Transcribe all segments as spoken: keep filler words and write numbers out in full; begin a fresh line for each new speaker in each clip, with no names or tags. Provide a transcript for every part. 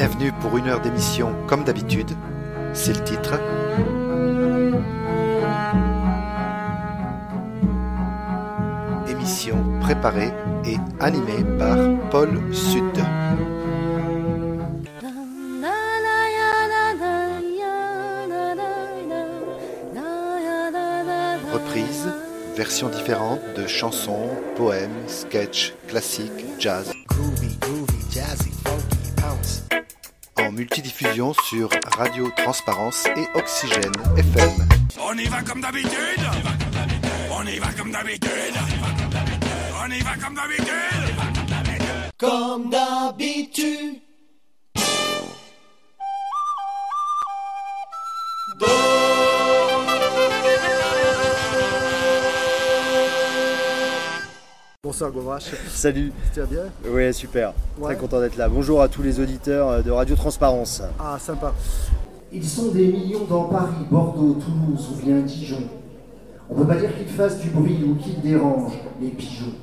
Bienvenue pour une heure d'émission comme d'habitude, c'est le titre. Émission préparée et animée par Paul Sud. Reprise, versions différentes de chansons, poèmes, sketchs, classiques, jazz. Groovy, groovy, jazzy, funky, bounce. En multidiffusion sur Radio Transparence et Oxygène F M.
On y va comme d'habitude. On y va comme d'habitude. On y va comme d'habitude.
Comme d'habitude.
Bonsoir Govrache.
Salut.
Tu vas bien?
Oui, super.
Ouais.
Très content d'être là. Bonjour à tous les auditeurs de Radio Transparence.
Ah, sympa.
Ils sont des millions dans Paris, Bordeaux, Toulouse ou bien Dijon. On peut pas dire qu'ils fassent du bruit ou qu'ils dérangent, les pigeons.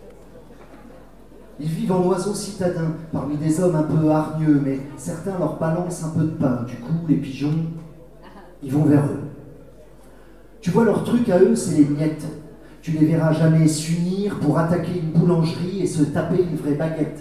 Ils vivent en oiseaux citadins, parmi des hommes un peu hargneux, mais certains leur balancent un peu de pain. Du coup, les pigeons, ils vont vers eux. Tu vois, leur truc à eux, c'est les miettes. Tu les verras jamais s'unir pour attaquer une boulangerie et se taper une vraie baguette.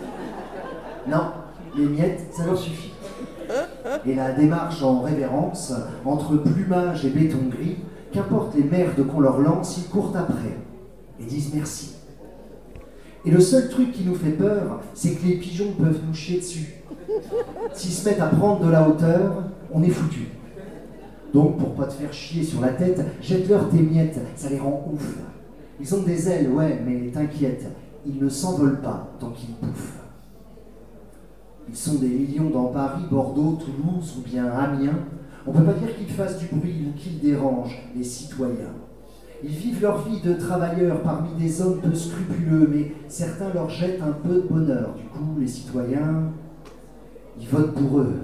Non, les miettes, ça leur suffit. Et la démarche en révérence, entre plumage et béton gris, qu'importe les merdes qu'on leur lance, ils courent après et disent merci. Et le seul truc qui nous fait peur, c'est que les pigeons peuvent nous chier dessus. S'ils se mettent à prendre de la hauteur, on est foutus. Donc, pour pas te faire chier sur la tête, jette-leur tes miettes, ça les rend ouf. Ils ont des ailes, ouais, mais t'inquiète, ils ne s'envolent pas tant qu'ils bouffent. Ils sont des millions dans Paris, Bordeaux, Toulouse ou bien Amiens. On peut pas dire qu'ils fassent du bruit ou qu'ils dérangent les citoyens. Ils vivent leur vie de travailleurs parmi des hommes peu scrupuleux, mais certains leur jettent un peu de bonheur. Du coup, les citoyens, ils votent pour eux.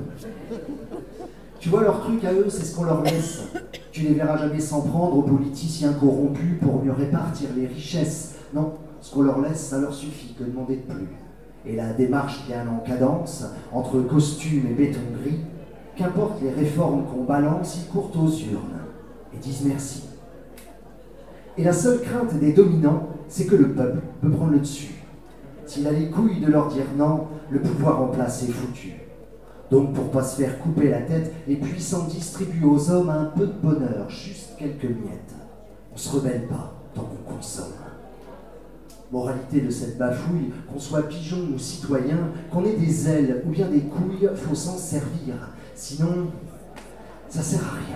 Tu vois, leur truc à eux, c'est ce qu'on leur laisse. Tu les verras jamais s'en prendre aux politiciens corrompus pour mieux répartir les richesses. Non, ce qu'on leur laisse, ça leur suffit, que demander de plus. Et la démarche bien en cadence, entre costume et béton gris, qu'importe les réformes qu'on balance, ils courent aux urnes et disent merci. Et la seule crainte des dominants, c'est que le peuple peut prendre le dessus. S'il a les couilles de leur dire non, le pouvoir en place est foutu. Donc pour pas se faire couper la tête, les puissants distribuent aux hommes un peu de bonheur, juste quelques miettes. On se rebelle pas tant qu'on consomme. Moralité de cette bafouille, qu'on soit pigeon ou citoyen, qu'on ait des ailes ou bien des couilles, faut s'en servir. Sinon, ça sert à rien.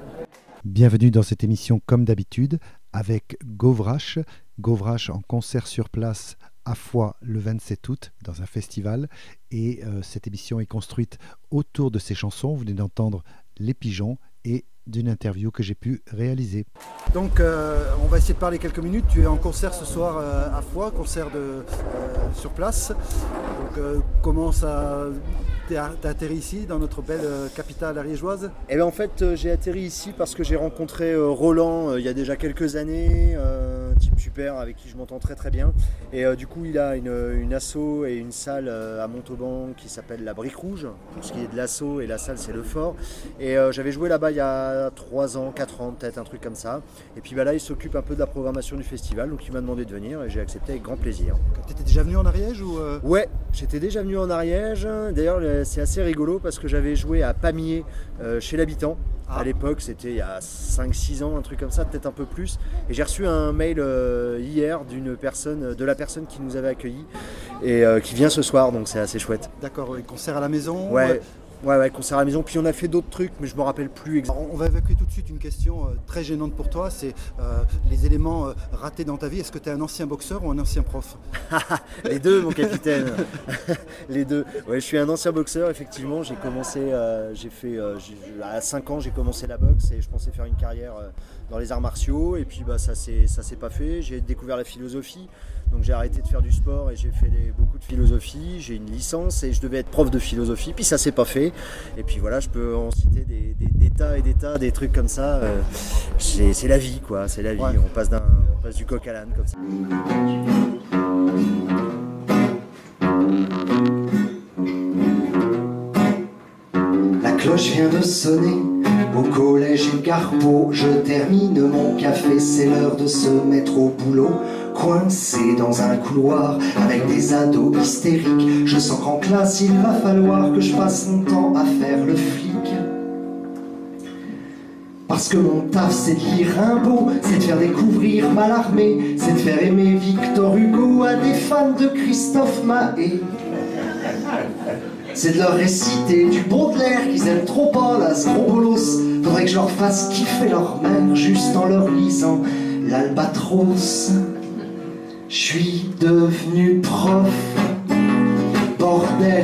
Bienvenue dans cette émission comme d'habitude avec Govrache. Govrache en concert sur place à Foix le vingt-sept août dans un festival et euh, cette émission est construite autour de ces chansons. Vous venez d'entendre Les Pigeons et d'une interview que j'ai pu réaliser.
Donc euh, on va essayer de parler quelques minutes. Tu es en concert ce soir euh, à Foix, concert de, euh, sur place. Donc euh, comment ça... T'as atterri ici, dans notre belle euh, capitale ariégeoise?
Et bien en fait, euh, j'ai atterri ici parce que j'ai rencontré euh, Roland euh, il y a déjà quelques années, euh, un type super avec qui je m'entends très très bien. Et euh, du coup, il a une, une asso et une salle euh, à Montauban qui s'appelle La Brique Rouge, pour ce qui est de l'asso, et la salle c'est le Fort. Et euh, j'avais joué là-bas il y a trois ans, quatre ans peut-être, un truc comme ça. Et puis bah, là, il s'occupe un peu de la programmation du festival, donc il m'a demandé de venir et j'ai accepté avec grand plaisir.
T'étais déjà venu en Ariège ou euh...
Ouais, j'étais déjà venu en Ariège. D'ailleurs, c'est assez rigolo parce que j'avais joué à Pamiers euh, chez l'habitant. Ah. À l'époque, c'était il y a cinq six ans, un truc comme ça, peut-être un peu plus. Et j'ai reçu un mail euh, hier d'une personne, de la personne qui nous avait accueillis et euh, qui vient ce soir, donc c'est assez chouette.
D'accord, oui, concert à la maison.
Ouais.
ouais.
Ouais, ouais, concert à la maison. Puis on a fait d'autres trucs, mais je me rappelle plus exactement.
On va évacuer tout de suite une question euh, très gênante pour toi. C'est euh, les éléments euh, ratés dans ta vie. Est-ce que tu es un ancien boxeur ou un ancien prof?
Les deux, mon capitaine. Les deux. Ouais, je suis un ancien boxeur, effectivement. J'ai commencé, euh, j'ai fait, euh, j'ai, à cinq ans, j'ai commencé la boxe et je pensais faire une carrière euh, dans les arts martiaux. Et puis bah, ça s'est, ça s'est pas fait. J'ai découvert la philosophie. Donc j'ai arrêté de faire du sport et j'ai fait des, beaucoup de philosophie. J'ai une licence et je devais être prof de philosophie. Puis ça s'est pas fait. Et puis voilà, je peux en citer des, des, des tas et des tas, des trucs comme ça. Euh, c'est, c'est la vie, quoi. C'est la vie. Ouais. On passe d'un, on passe du coq à l'âne comme ça.
l'horloge vient de sonner. Au collège Edgar Poe, je termine mon café, c'est l'heure de se mettre au boulot. Coincé dans un couloir avec des ados hystériques, je sens qu'en classe il va falloir que je passe mon temps à faire le flic. Parce que mon taf c'est de lire Rimbaud, c'est de faire découvrir Mallarmé, c'est de faire aimer Victor Hugo à des fans de Christophe Maé. C'est de leur réciter du Baudelaire qu'ils aiment trop pas, la Strobolos. Faudrait que je leur fasse kiffer leur mère juste en leur lisant l'Albatros. Je suis devenu prof, bordel,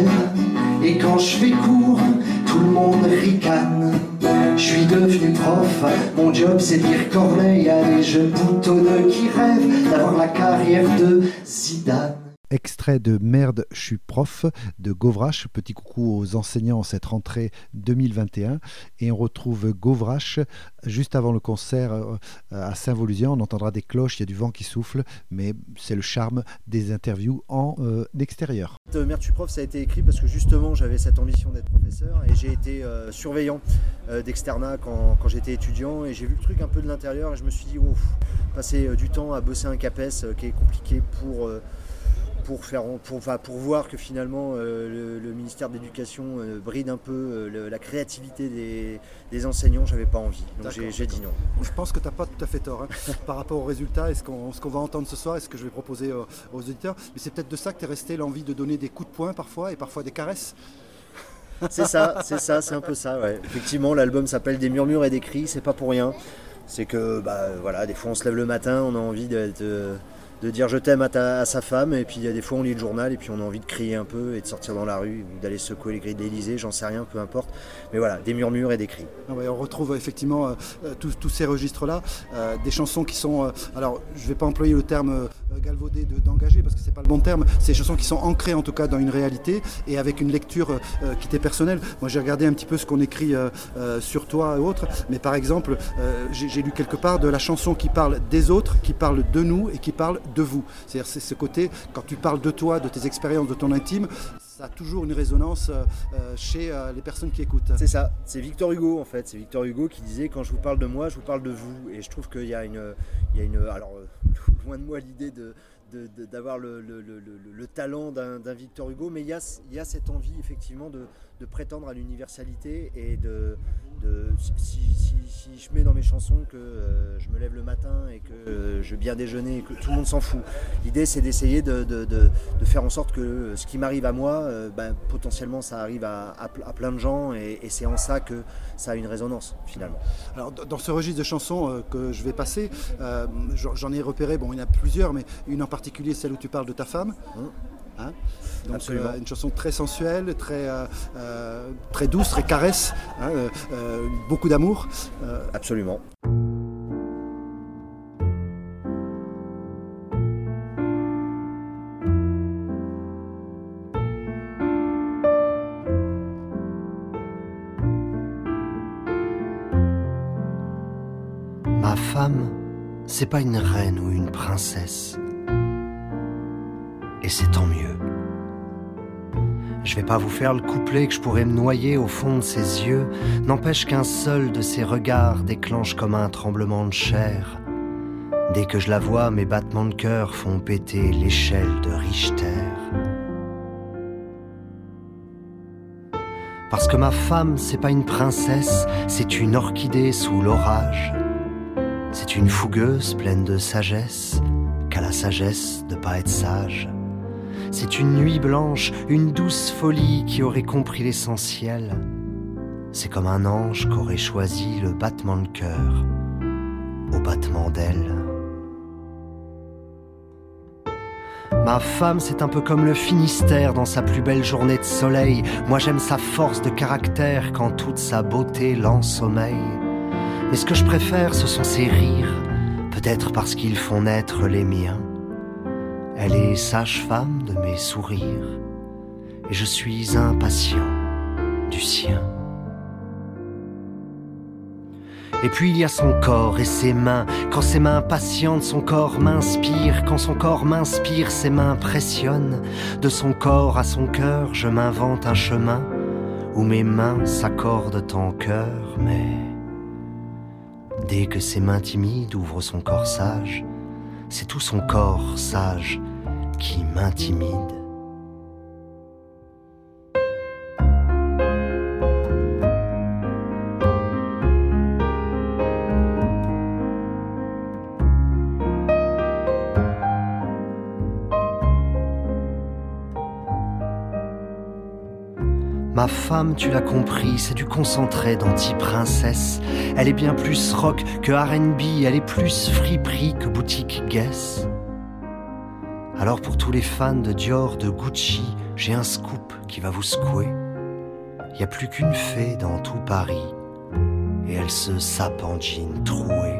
et quand je fais cours, tout le monde ricane. Je suis devenu prof, mon job c'est de lire Corneille à des jeunes boutonneux qui rêvent d'avoir la carrière de Zidane.
Extrait de Merde, je suis prof de Govrache. Petit coucou aux enseignants en cette rentrée deux mille vingt et un. Et on retrouve Govrache juste avant le concert à Saint-Volusian. On entendra des cloches, il y a du vent qui souffle, mais c'est le charme des interviews en euh, extérieur.
Merde, je suis prof, ça a été écrit parce que justement j'avais cette ambition d'être professeur et j'ai été euh, surveillant euh, d'externat quand, quand j'étais étudiant et j'ai vu le truc un peu de l'intérieur et je me suis dit, ouf, passer euh, du temps à bosser un CAPES euh, qui est compliqué pour... Euh, Pour, faire, pour, enfin, pour voir que finalement euh, le, le ministère de l'Éducation euh, bride un peu euh, le, la créativité des, des enseignants, j'avais pas envie, donc j'ai, j'ai dit non.
Je pense que tu n'as pas tout à fait tort hein, par rapport aux résultats et ce qu'on, ce qu'on va entendre ce soir et ce que je vais proposer aux, aux auditeurs, mais c'est peut-être de ça que tu es resté l'envie de donner des coups de poing parfois et parfois des caresses.
C'est ça, c'est ça, c'est un peu ça, ouais. Effectivement, l'album s'appelle Des murmures et des cris, c'est pas pour rien, c'est que bah, voilà, des fois on se lève le matin, on a envie d'être... Euh, de dire je t'aime à, ta, à sa femme et puis il y a des fois on lit le journal et puis on a envie de crier un peu et de sortir dans la rue ou d'aller secouer les grilles de l'Élysée, j'en sais rien, peu importe, mais voilà, des murmures et des cris.
Ah ouais, on retrouve effectivement euh, tous, tous ces registres là, euh, des chansons qui sont, euh, alors je ne vais pas employer le terme euh, galvaudé de, d'engagé parce que c'est pas le bon terme, c'est des chansons qui sont ancrées en tout cas dans une réalité et avec une lecture euh, qui t'est personnelle. Moi j'ai regardé un petit peu ce qu'on écrit euh, euh, sur toi et autres, mais par exemple euh, j'ai, j'ai lu quelque part de la chanson qui parle des autres, qui parle de nous et qui parle de vous. C'est-à-dire c'est ce côté, quand tu parles de toi, de tes expériences, de ton intime, ça a toujours une résonance euh, chez euh, les personnes qui écoutent.
C'est ça, c'est Victor Hugo en fait, c'est Victor Hugo qui disait quand je vous parle de moi, je vous parle de vous. Et je trouve qu'il y a une, il y a une alors loin de moi l'idée de, de, de, d'avoir le, le, le, le, le talent d'un, d'un Victor Hugo, mais il y a, il y a cette envie effectivement de, de prétendre à l'universalité et de, de si, si, si je mets dans mes chansons que euh, je me lève le matin et que euh, je viens déjeuner et que tout le monde s'en fout. L'idée c'est d'essayer de, de, de, de faire en sorte que ce qui m'arrive à moi, euh, ben, potentiellement ça arrive à, à, à plein de gens et, et c'est en ça que ça a une résonance finalement.
Alors dans ce registre de chansons euh, que je vais passer, euh, j'en ai repéré, bon il y en a plusieurs, mais une en particulier celle où tu parles de ta femme. Hum. Hein donc euh, une chanson très sensuelle, très, euh, euh, très douce, très caresse, hein, euh, euh, beaucoup d'amour.
Euh... Absolument.
Ma femme, c'est pas une reine ou une princesse. Et c'est tant mieux. Je vais pas vous faire le couplet que je pourrais me noyer au fond de ses yeux, n'empêche qu'un seul de ses regards déclenche comme un tremblement de chair. Dès que je la vois, mes battements de cœur font péter l'échelle de Richter. Parce que ma femme, c'est pas une princesse, c'est une orchidée sous l'orage. C'est une fougueuse pleine de sagesse, qu'à la sagesse de pas être sage. C'est une nuit blanche, une douce folie qui aurait compris l'essentiel. C'est comme un ange qu'aurait choisi le battement de cœur au battement d'aile. Ma femme, c'est un peu comme le Finistère dans sa plus belle journée de soleil. Moi, j'aime sa force de caractère quand toute sa beauté l'ensommeille. Mais ce que je préfère, ce sont ses rires, peut-être parce qu'ils font naître les miens. Elle est sage-femme de mes sourires, et je suis impatient du sien. Et puis il y a son corps et ses mains. Quand ses mains patientent, son corps m'inspire. Quand son corps m'inspire, ses mains pressionnent. De son corps à son cœur, je m'invente un chemin où mes mains s'accordent en cœur, mais dès que ses mains timides ouvrent son corps sage, c'est tout son corps sage qui m'intimide. Ma femme, tu l'as compris, c'est du concentré d'anti-princesse. Elle est bien plus rock que R and B, elle est plus friperie que boutique Guess. Alors pour tous les fans de Dior, de Gucci, j'ai un scoop qui va vous secouer. Y a plus qu'une fée dans tout Paris, et elle se sape en jean troué.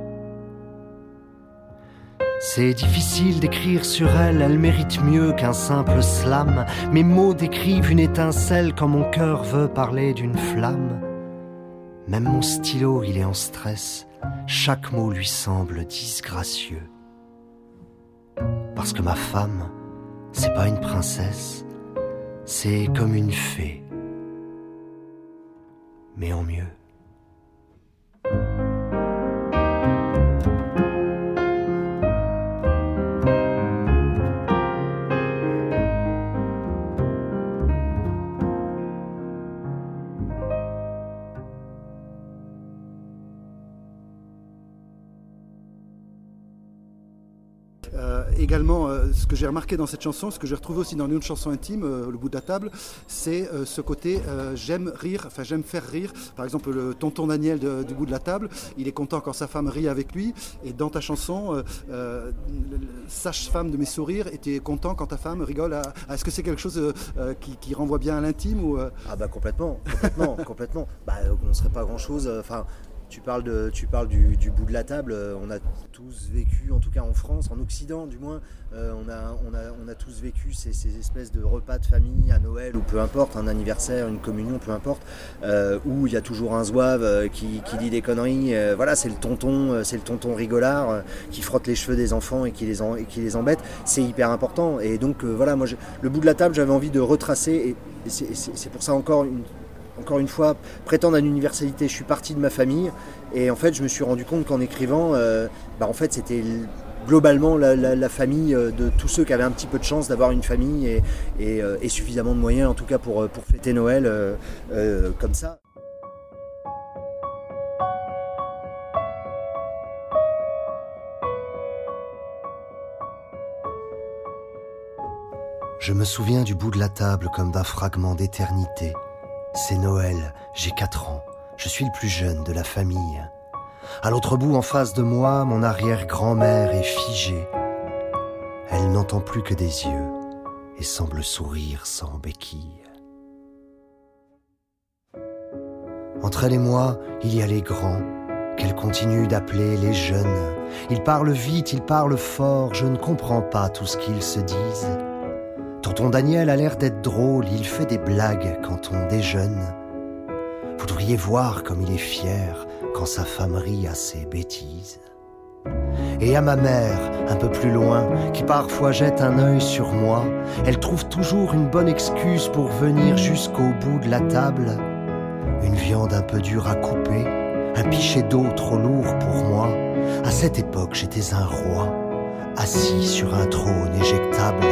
C'est difficile d'écrire sur elle, elle mérite mieux qu'un simple slam. Mes mots décrivent une étincelle quand mon cœur veut parler d'une flamme. Même mon stylo, il est en stress, chaque mot lui semble disgracieux. Parce que ma femme, c'est pas une princesse, c'est comme une fée, mais en mieux.
Euh, également, euh, ce que j'ai remarqué dans cette chanson, ce que j'ai retrouvé aussi dans une autre chanson intime, euh, Le bout de la table, c'est euh, ce côté euh, j'aime rire, enfin j'aime faire rire. Par exemple, le tonton Daniel de, du bout de la table, il est content quand sa femme rit avec lui. Et dans ta chanson, euh, euh, sage-femme de mes sourires, et tu es content quand ta femme rigole. À, à, est-ce que c'est quelque chose euh, qui, qui renvoie bien à l'intime ou, euh...
Ah bah complètement, complètement, complètement. Bah, on ne serait pas grand-chose. Enfin. Euh, Tu parles, de, tu parles du, du bout de la table, on a tous vécu, en tout cas en France, en Occident du moins, euh, on, a, on, a, on a tous vécu ces, ces espèces de repas de famille à Noël ou peu importe, un anniversaire, une communion, peu importe, euh, où il y a toujours un zouave euh, qui, qui dit des conneries. Euh, voilà, c'est le tonton, euh, c'est le tonton rigolard euh, qui frotte les cheveux des enfants et qui les, en, et qui les embête. C'est hyper important. Et donc euh, voilà, moi, je, le bout de la table, j'avais envie de retracer, et, et c'est, c'est, c'est pour ça encore une Encore une fois, prétendre à une universalité. Je suis parti de ma famille et en fait, je me suis rendu compte qu'en écrivant, euh, bah, en fait, c'était globalement la, la, la famille de tous ceux qui avaient un petit peu de chance d'avoir une famille et, et, euh, et suffisamment de moyens, en tout cas pour, pour fêter Noël euh, euh, comme ça.
Je me souviens du bout de la table comme d'un fragment d'éternité. C'est Noël, j'ai quatre ans, je suis le plus jeune de la famille. À l'autre bout, en face de moi, mon arrière-grand-mère est figée. Elle n'entend plus que des yeux et semble sourire sans béquille. Entre elle et moi, il y a les grands, qu'elle continue d'appeler les jeunes. Ils parlent vite, ils parlent fort, je ne comprends pas tout ce qu'ils se disent. Tonton Daniel a l'air d'être drôle, il fait des blagues quand on déjeune. Vous devriez voir comme il est fier quand sa femme rit à ses bêtises. Et à ma mère, un peu plus loin, qui parfois jette un œil sur moi, elle trouve toujours une bonne excuse pour venir jusqu'au bout de la table. Une viande un peu dure à couper, un pichet d'eau trop lourd pour moi. À cette époque, j'étais un roi, assis sur un trône éjectable.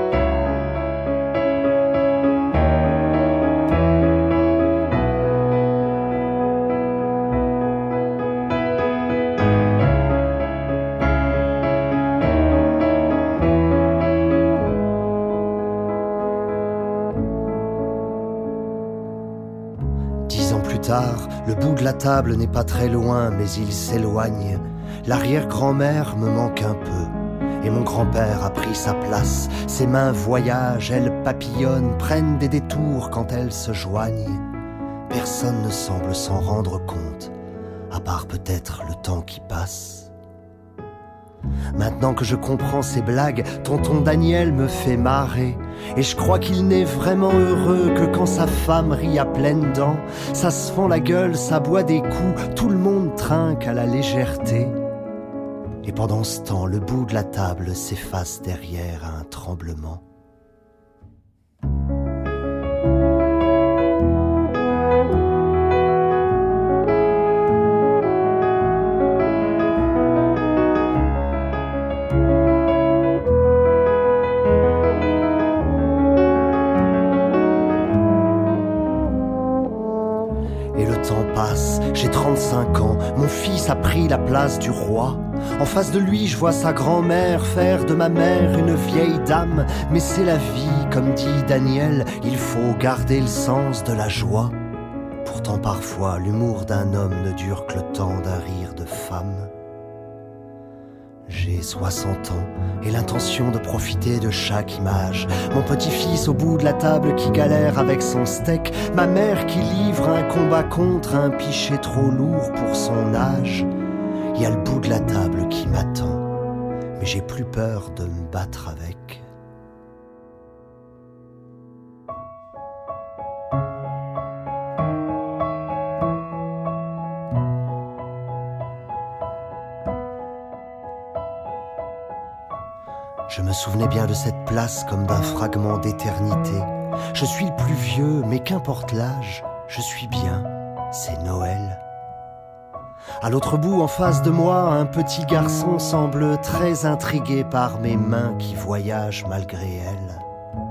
Le bout de la table n'est pas très loin, mais il s'éloigne. L'arrière-grand-mère me manque un peu, et mon grand-père a pris sa place. Ses mains voyagent, elles papillonnent, prennent des détours quand elles se joignent. Personne ne semble s'en rendre compte, à part peut-être le temps qui passe. Maintenant que je comprends ces blagues, tonton Daniel me fait marrer. Et je crois qu'il n'est vraiment heureux que quand sa femme rit à pleines dents. Ça se fend la gueule, ça boit des coups, tout le monde trinque à la légèreté. Et pendant ce temps, le bout de la table s'efface derrière un tremblement. fils a pris la place du roi. En face de lui, je vois sa grand-mère faire de ma mère une vieille dame. Mais c'est la vie, comme dit Daniel, il faut garder le sens de la joie. Pourtant parfois, l'humour d'un homme ne dure que le temps d'un rire de femme. J'ai soixante ans et l'intention de profiter de chaque image. Mon petit-fils au bout de la table qui galère avec son steak. Ma mère qui livre un combat contre un pichet trop lourd pour son âge. Il y a le bout de la table qui m'attend, mais j'ai plus peur de me battre avec. Je me souvenais bien de cette place comme d'un fragment d'éternité. Je suis le plus vieux, mais qu'importe l'âge, je suis bien, c'est Noël. À l'autre bout, en face de moi, un petit garçon semble très intrigué par mes mains qui voyagent malgré elles.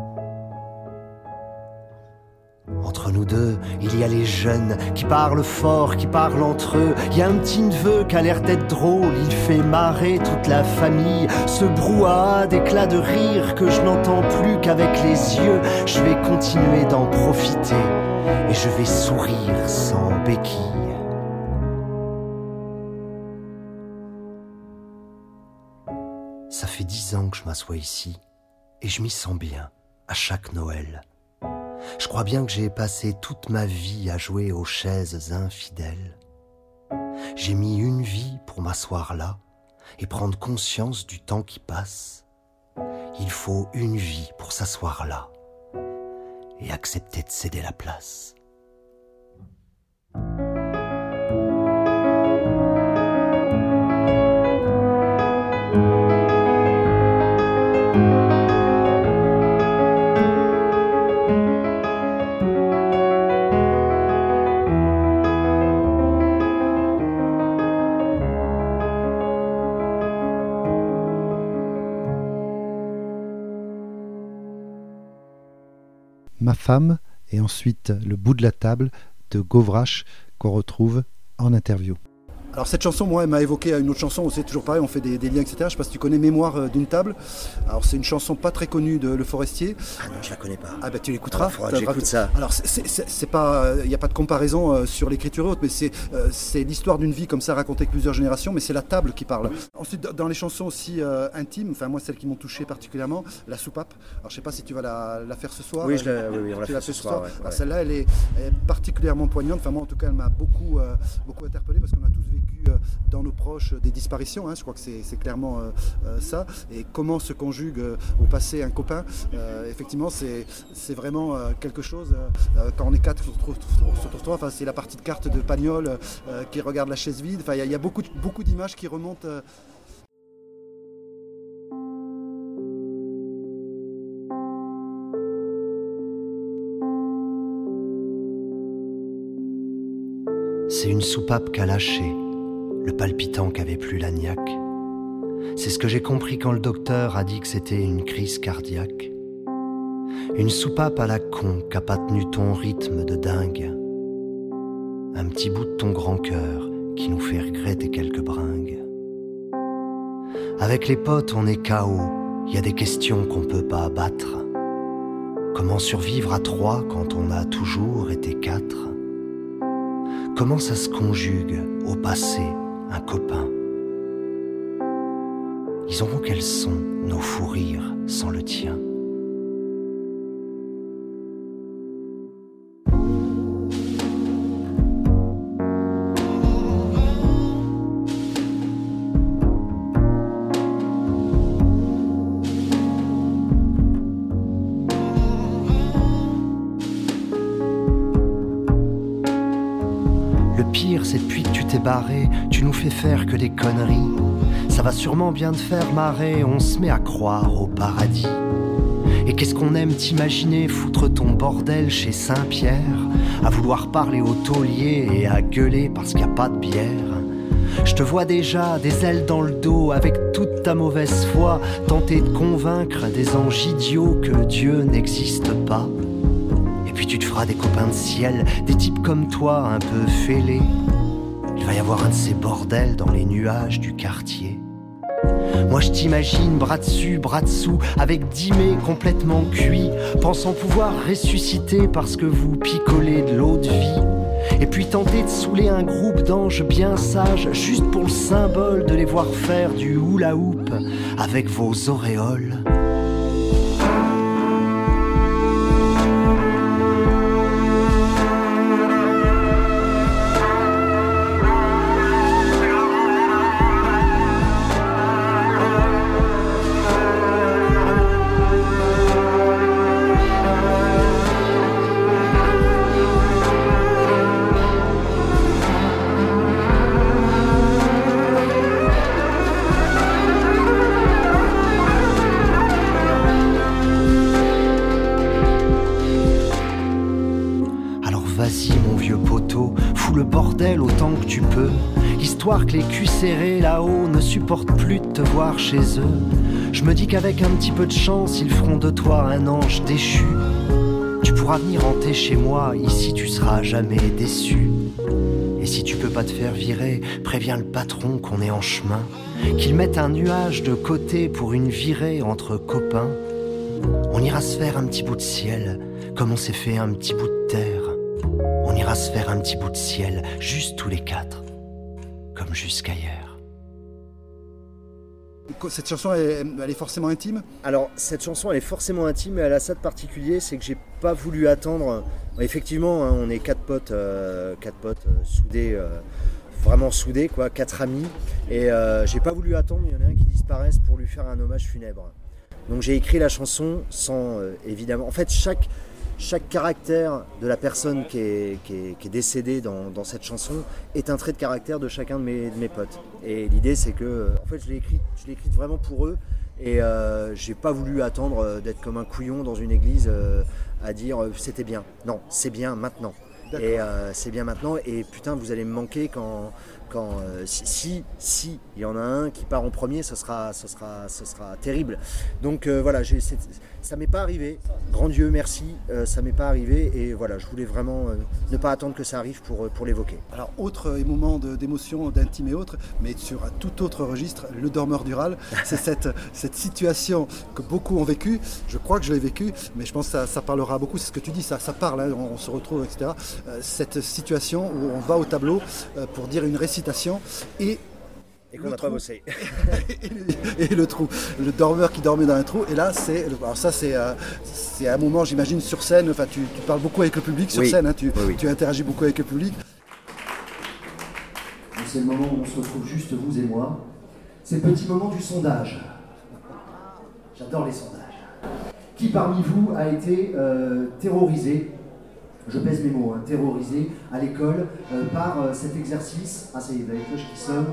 Entre nous deux, il y a les jeunes qui parlent fort, qui parlent entre eux. Il y a un petit neveu qui a l'air d'être drôle, il fait marrer toute la famille. Ce brouhaha d'éclats de rire que je n'entends plus qu'avec les yeux. Je vais continuer d'en profiter et je vais sourire sans béquille. Ça fait dix ans que je m'assois ici et je m'y sens bien à chaque Noël. Je crois bien que j'ai passé toute ma vie à jouer aux chaises infidèles. J'ai mis une vie pour m'asseoir là et prendre conscience du temps qui passe. Il faut une vie pour s'asseoir là et accepter de céder la place.
Ma femme et ensuite Le bout de la table de Govrache qu'on retrouve en interview.
Alors cette chanson, moi, elle m'a évoqué à une autre chanson, c'est toujours pareil, on fait des, des liens, et cetera. Je ne sais pas si tu connais Mémoire d'une table. Alors c'est une chanson pas très connue de Le Forestier.
Ah non, je la connais pas.
Ah ben tu l'écouteras.
Ah, faudra que j'écoute ça.
Alors c'est, c'est, c'est pas, il n'y a pas de comparaison euh, sur l'écriture et autres, mais c'est, euh, c'est l'histoire d'une vie comme ça racontée avec plusieurs générations, mais c'est la table qui parle. Ensuite, dans les chansons aussi euh, intimes, enfin moi celles qui m'ont touché particulièrement, La Soupape. Alors je sais pas si tu vas la, la faire ce soir.
Oui, je la, oui, oui, on la
fait
ce soir. soir ouais,
Alors,
ouais.
Celle-là, elle est, elle est particulièrement poignante. Enfin moi, en tout cas, elle m'a beaucoup, euh, beaucoup interpellé parce qu'on a tous vécu euh, dans nos proches des disparitions, hein, je crois que c'est, c'est clairement euh, euh, ça, et comment se conjugue euh, au passé un copain, euh, effectivement c'est, c'est vraiment euh, quelque chose, euh, quand on est quatre, on se retrouve, on se retrouve trois, enfin, c'est la partie de cartes de Pagnol euh, qui regarde la chaise vide, enfin, il y, y a beaucoup, beaucoup d'images qui remontent. Euh,
C'est une soupape qu'a lâchée, le palpitant qu'avait plus l'agnac. C'est ce que j'ai compris quand le docteur a dit que c'était une crise cardiaque. Une soupape à la con qu'a pas tenu ton rythme de dingue. Un petit bout de ton grand cœur qui nous fait regretter quelques bringues. Avec les potes, on est K O, y a des questions qu'on peut pas abattre. Comment survivre à trois quand on a toujours été quatre? Comment ça se conjugue au passé, un copain? Ils auront quels sont nos fous rires sans le tien? C'est depuis que tu t'es barré, tu nous fais faire que des conneries. Ça va sûrement bien te faire marrer, on se met à croire au paradis. Et qu'est-ce qu'on aime t'imaginer, foutre ton bordel chez Saint-Pierre, à vouloir parler au taulier et à gueuler parce qu'il n'y a pas de bière. Je te vois déjà, des ailes dans le dos, avec toute ta mauvaise foi, tenter de convaincre des anges idiots que Dieu n'existe pas. Puis tu te feras des copains de ciel, des types comme toi, un peu fêlés. Ils va y avoir un de ces bordels dans les nuages du quartier. Moi je t'imagine bras dessus, bras dessous, avec dix mets complètement cuits, pensant pouvoir ressusciter parce que vous picolez de l'eau de vie. Et puis tenter de saouler un groupe d'anges bien sages, juste pour le symbole de les voir faire du hula hoop avec vos auréoles. Autant que tu peux, histoire que les culs serrés là-haut ne supportent plus de te voir chez eux. Je me dis qu'avec un petit peu de chance, ils feront de toi un ange déchu. Tu pourras venir hanter chez moi, ici tu seras jamais déçu. Et si tu peux pas te faire virer, préviens le patron qu'on est en chemin, qu'il mette un nuage de côté pour une virée entre copains. On ira se faire un petit bout de ciel, comme on s'est fait un petit bout de terre. On ira se faire un petit bout de ciel, juste tous les quatre, comme jusqu'ailleurs.
Cette chanson, elle, elle est forcément intime ?
Alors, cette chanson, elle est forcément intime, mais elle a ça de particulier, c'est que j'ai pas voulu attendre. Effectivement, hein, on est quatre potes, euh, quatre potes euh, soudés, euh, vraiment soudés, quoi, quatre amis. Et euh, j'ai pas voulu attendre, il y en a un qui disparaisse pour lui faire un hommage funèbre. Donc j'ai écrit la chanson sans, euh, évidemment... En fait, chaque... Chaque caractère de la personne qui est, qui est, qui est décédée dans, dans cette chanson est un trait de caractère de chacun de mes, de mes potes. Et l'idée, c'est que, en fait, je l'ai écrite, je l'ai écrite vraiment pour eux. Et euh, j'ai pas voulu attendre d'être comme un couillon dans une église euh, à dire euh, c'était bien. Non, c'est bien maintenant. D'accord. Et euh, c'est bien maintenant. Et putain, vous allez me manquer quand, quand euh, si, si, si il y en a un qui part en premier, ce sera, ce sera, ce sera terrible. Donc euh, voilà, j'ai, c'est, ça m'est pas arrivé. Grand Dieu, merci, euh, ça m'est pas arrivé. Et voilà, je voulais vraiment euh, ne pas attendre que ça arrive pour, pour l'évoquer.
Alors, autre moment de, d'émotion, d'intime et autres, mais sur un tout autre registre, le dormeur du Râle, c'est cette, cette situation que beaucoup ont vécue. Je crois que je l'ai vécue, mais je pense que ça, ça parlera beaucoup. C'est ce que tu dis, ça, ça parle, hein, on, on se retrouve, et cetera. Euh, cette situation où on va au tableau euh, pour dire une récitation et
Et qu'on n'a pas bossé.
et, le, et le trou. Le dormeur qui dormait dans un trou. Et là, c'est, alors ça, c'est, euh, c'est un moment, j'imagine, sur scène. Enfin, tu, tu parles beaucoup avec le public sur
oui.
scène. Hein, tu,
oui, oui.
tu interagis beaucoup avec le public.
C'est le moment où on se retrouve juste, vous et moi. C'est le petit moment du sondage. J'adore les sondages. Qui parmi vous a été euh, terrorisé, je pèse mes mots, hein, terrorisé à l'école euh, par euh, cet exercice. Ah, ça y est, il y a les cloches qui sonnent.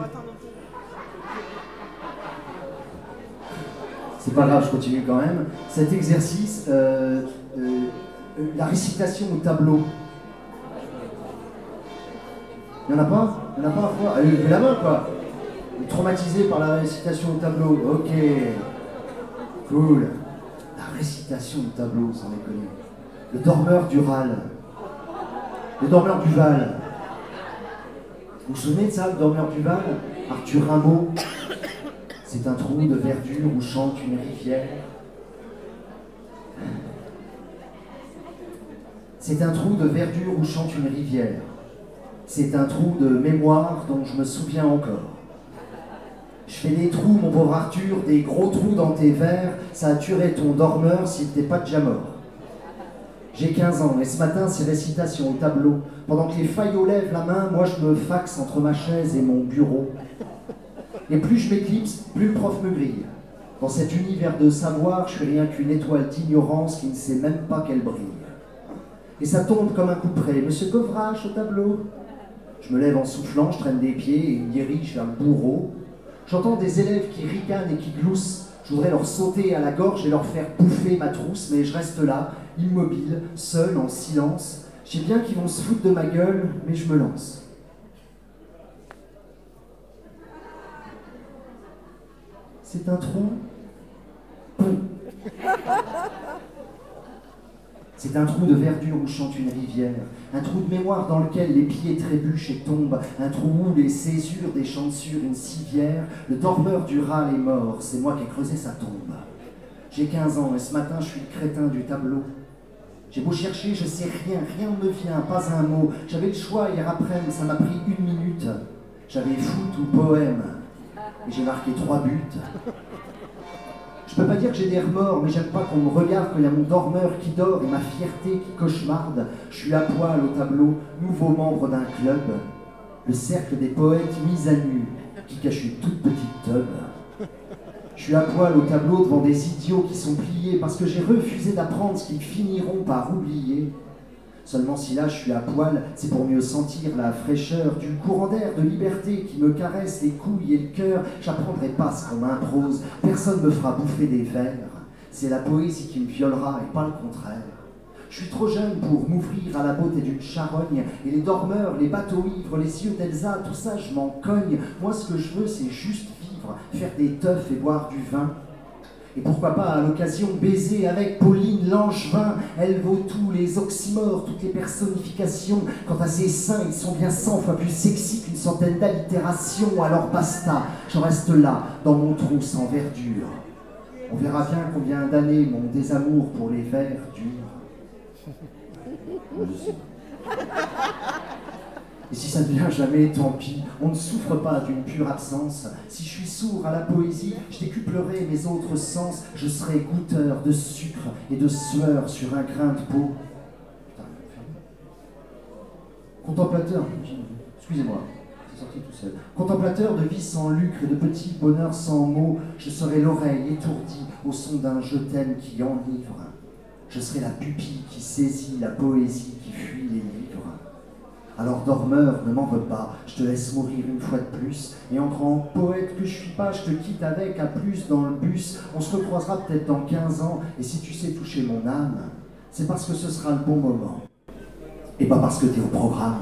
C'est pas grave, je continue quand même. Cet exercice, euh, euh, euh, la récitation au tableau. Il n'y en a pas Il n'y en a pas à fois. Allez, levez la main, quoi. Traumatisé par la récitation au tableau. Ok. Cool. La récitation au tableau, sans déconner. Le dormeur du Râle. Le dormeur du Val. Vous vous souvenez de ça, le dormeur du Val ? Arthur Rimbaud. C'est un trou de verdure où chante une rivière. C'est un trou de verdure où chante une rivière. C'est un trou de mémoire dont je me souviens encore. Je fais des trous, mon pauvre Arthur, des gros trous dans tes vers, ça a tué ton dormeur s'il n'était pas déjà mort. J'ai quinze ans et ce matin c'est récitation au tableau. Pendant que les faillots lèvent la main, moi je me faxe entre ma chaise et mon bureau. Et plus je m'éclipse, plus le prof me grille. Dans cet univers de savoir, je suis rien qu'une étoile d'ignorance qui ne sait même pas qu'elle brille. Et ça tombe comme un coup près. Monsieur Govrache au tableau. Je me lève en soufflant, je traîne des pieds et me dirige vers le bourreau. J'entends des élèves qui ricanent et qui gloussent. Je voudrais leur sauter à la gorge et leur faire bouffer ma trousse, mais je reste là, immobile, seul, en silence. Je sais bien qu'ils vont se foutre de ma gueule, mais je me lance. C'est un trou. C'est un trou de verdure où chante une rivière, un trou de mémoire dans lequel les pieds trébuchent et tombent, un trou où les césures déchantent sur une civière. Le dormeur du râle est mort, c'est moi qui ai creusé sa tombe. J'ai quinze ans et ce matin je suis le crétin du tableau. J'ai beau chercher, je sais rien, rien ne me vient, pas un mot. J'avais le choix hier après-midi, ça m'a pris une minute. J'avais foot ou poème, et j'ai marqué trois buts. Je peux pas dire que j'ai des remords, mais j'aime pas qu'on me regarde quand il y a mon dormeur qui dort et ma fierté qui cauchemarde. Je suis à poil au tableau, nouveau membre d'un club, le cercle des poètes mis à nu, qui cache une toute petite teub. Je suis à poil au tableau devant des idiots qui sont pliés parce que j'ai refusé d'apprendre ce qu'ils finiront par oublier. Seulement si là je suis à poil, c'est pour mieux sentir la fraîcheur du courant d'air de liberté qui me caresse les couilles et le cœur. J'apprendrai pas ce qu'on m'impose, personne me fera bouffer des vers. C'est la poésie qui me violera et pas le contraire. Je suis trop jeune pour m'ouvrir à la beauté d'une charogne. Et les dormeurs, les bateaux ivres, les yeux d'Elsa, tout ça je m'en cogne. Moi ce que je veux c'est juste vivre, faire des teufs et boire du vin. Et pourquoi pas à l'occasion baiser avec Pauline Langevin. Elle vaut tous les oxymores, toutes les personnifications. Quant à ses seins, ils sont bien cent fois plus sexy qu'une centaine d'allitérations. Alors basta, je reste là, dans mon trou sans verdure. On verra bien combien d'années mon désamour pour les vers dure. Et si ça ne vient jamais, tant pis, on ne souffre pas d'une pure absence. Si je suis sourd à la poésie, je décuplerai mes autres sens. Je serai goûteur de sucre et de sueur sur un grain de peau. Putain, contemplateur, excusez-moi, c'est sorti tout seul. Contemplateur de vie sans lucre et de petits bonheurs sans mots, je serai l'oreille étourdie au son d'un je t'aime qui enivre. Je serai la pupille qui saisit la poésie qui fuit les livres. Alors dormeur, ne m'en veux pas, je te laisse mourir une fois de plus. Et en grand poète que je suis pas, je te quitte avec à plus dans le bus. On se recroisera peut-être dans quinze ans, et si tu sais toucher mon âme, c'est parce que ce sera le bon moment. Et pas parce que t'es au programme.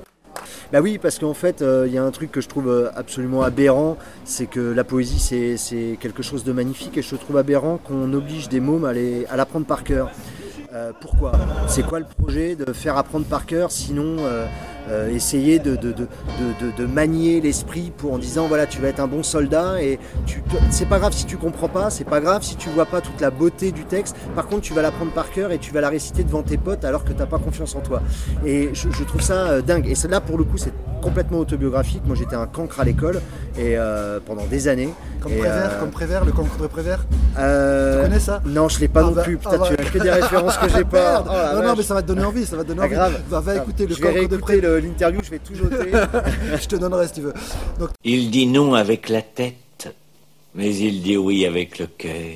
Bah oui, parce qu'en fait, il euh, y a un truc que je trouve euh, absolument aberrant, c'est que la poésie, c'est, c'est quelque chose de magnifique, et je trouve aberrant qu'on oblige des mômes à, les, à l'apprendre par cœur. Euh, pourquoi ? C'est quoi le projet de faire apprendre par cœur, sinon euh, euh, essayer de, de, de, de, de manier l'esprit pour en disant voilà, tu vas être un bon soldat et tu, c'est pas grave si tu comprends pas, c'est pas grave si tu vois pas toute la beauté du texte, par contre tu vas l'apprendre par cœur et tu vas la réciter devant tes potes alors que t'as pas confiance en toi. Et je, je trouve ça euh, dingue. Et là pour le coup c'est complètement autobiographique. Moi j'étais un cancre à l'école et euh, pendant des années.
Comme
et,
Prévert,
euh,
comme Prévert, le cancre de Prévert.
Euh,
tu connais ça ?
Non, je l'ai pas
ah
non
bah,
plus. Putain,
ah bah.
tu as que des références que j'ai pas.
Oh,
non,
non, non, mais ça va te donner envie, ça va te donner
pas
envie.
grave.
Va, va écouter le
je vais
cancre de Prévert.
Le, l'interview, je vais tout noter.
Je te donnerai si tu veux. Donc...
Il dit non avec la tête, mais il dit oui avec le cœur.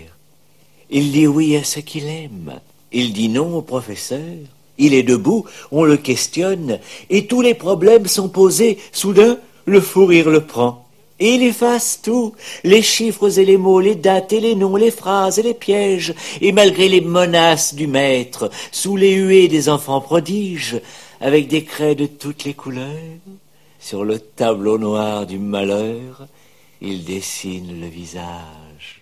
Il dit oui à ce qu'il aime. Il dit non au professeur. Il est debout, on le questionne, et tous les problèmes sont posés. Soudain, le fou rire le prend. Et il efface tout, les chiffres et les mots, les dates et les noms, les phrases et les pièges, et malgré les menaces du maître, sous les huées des enfants prodiges, avec des craies de toutes les couleurs, sur le tableau noir du malheur, il dessine le visage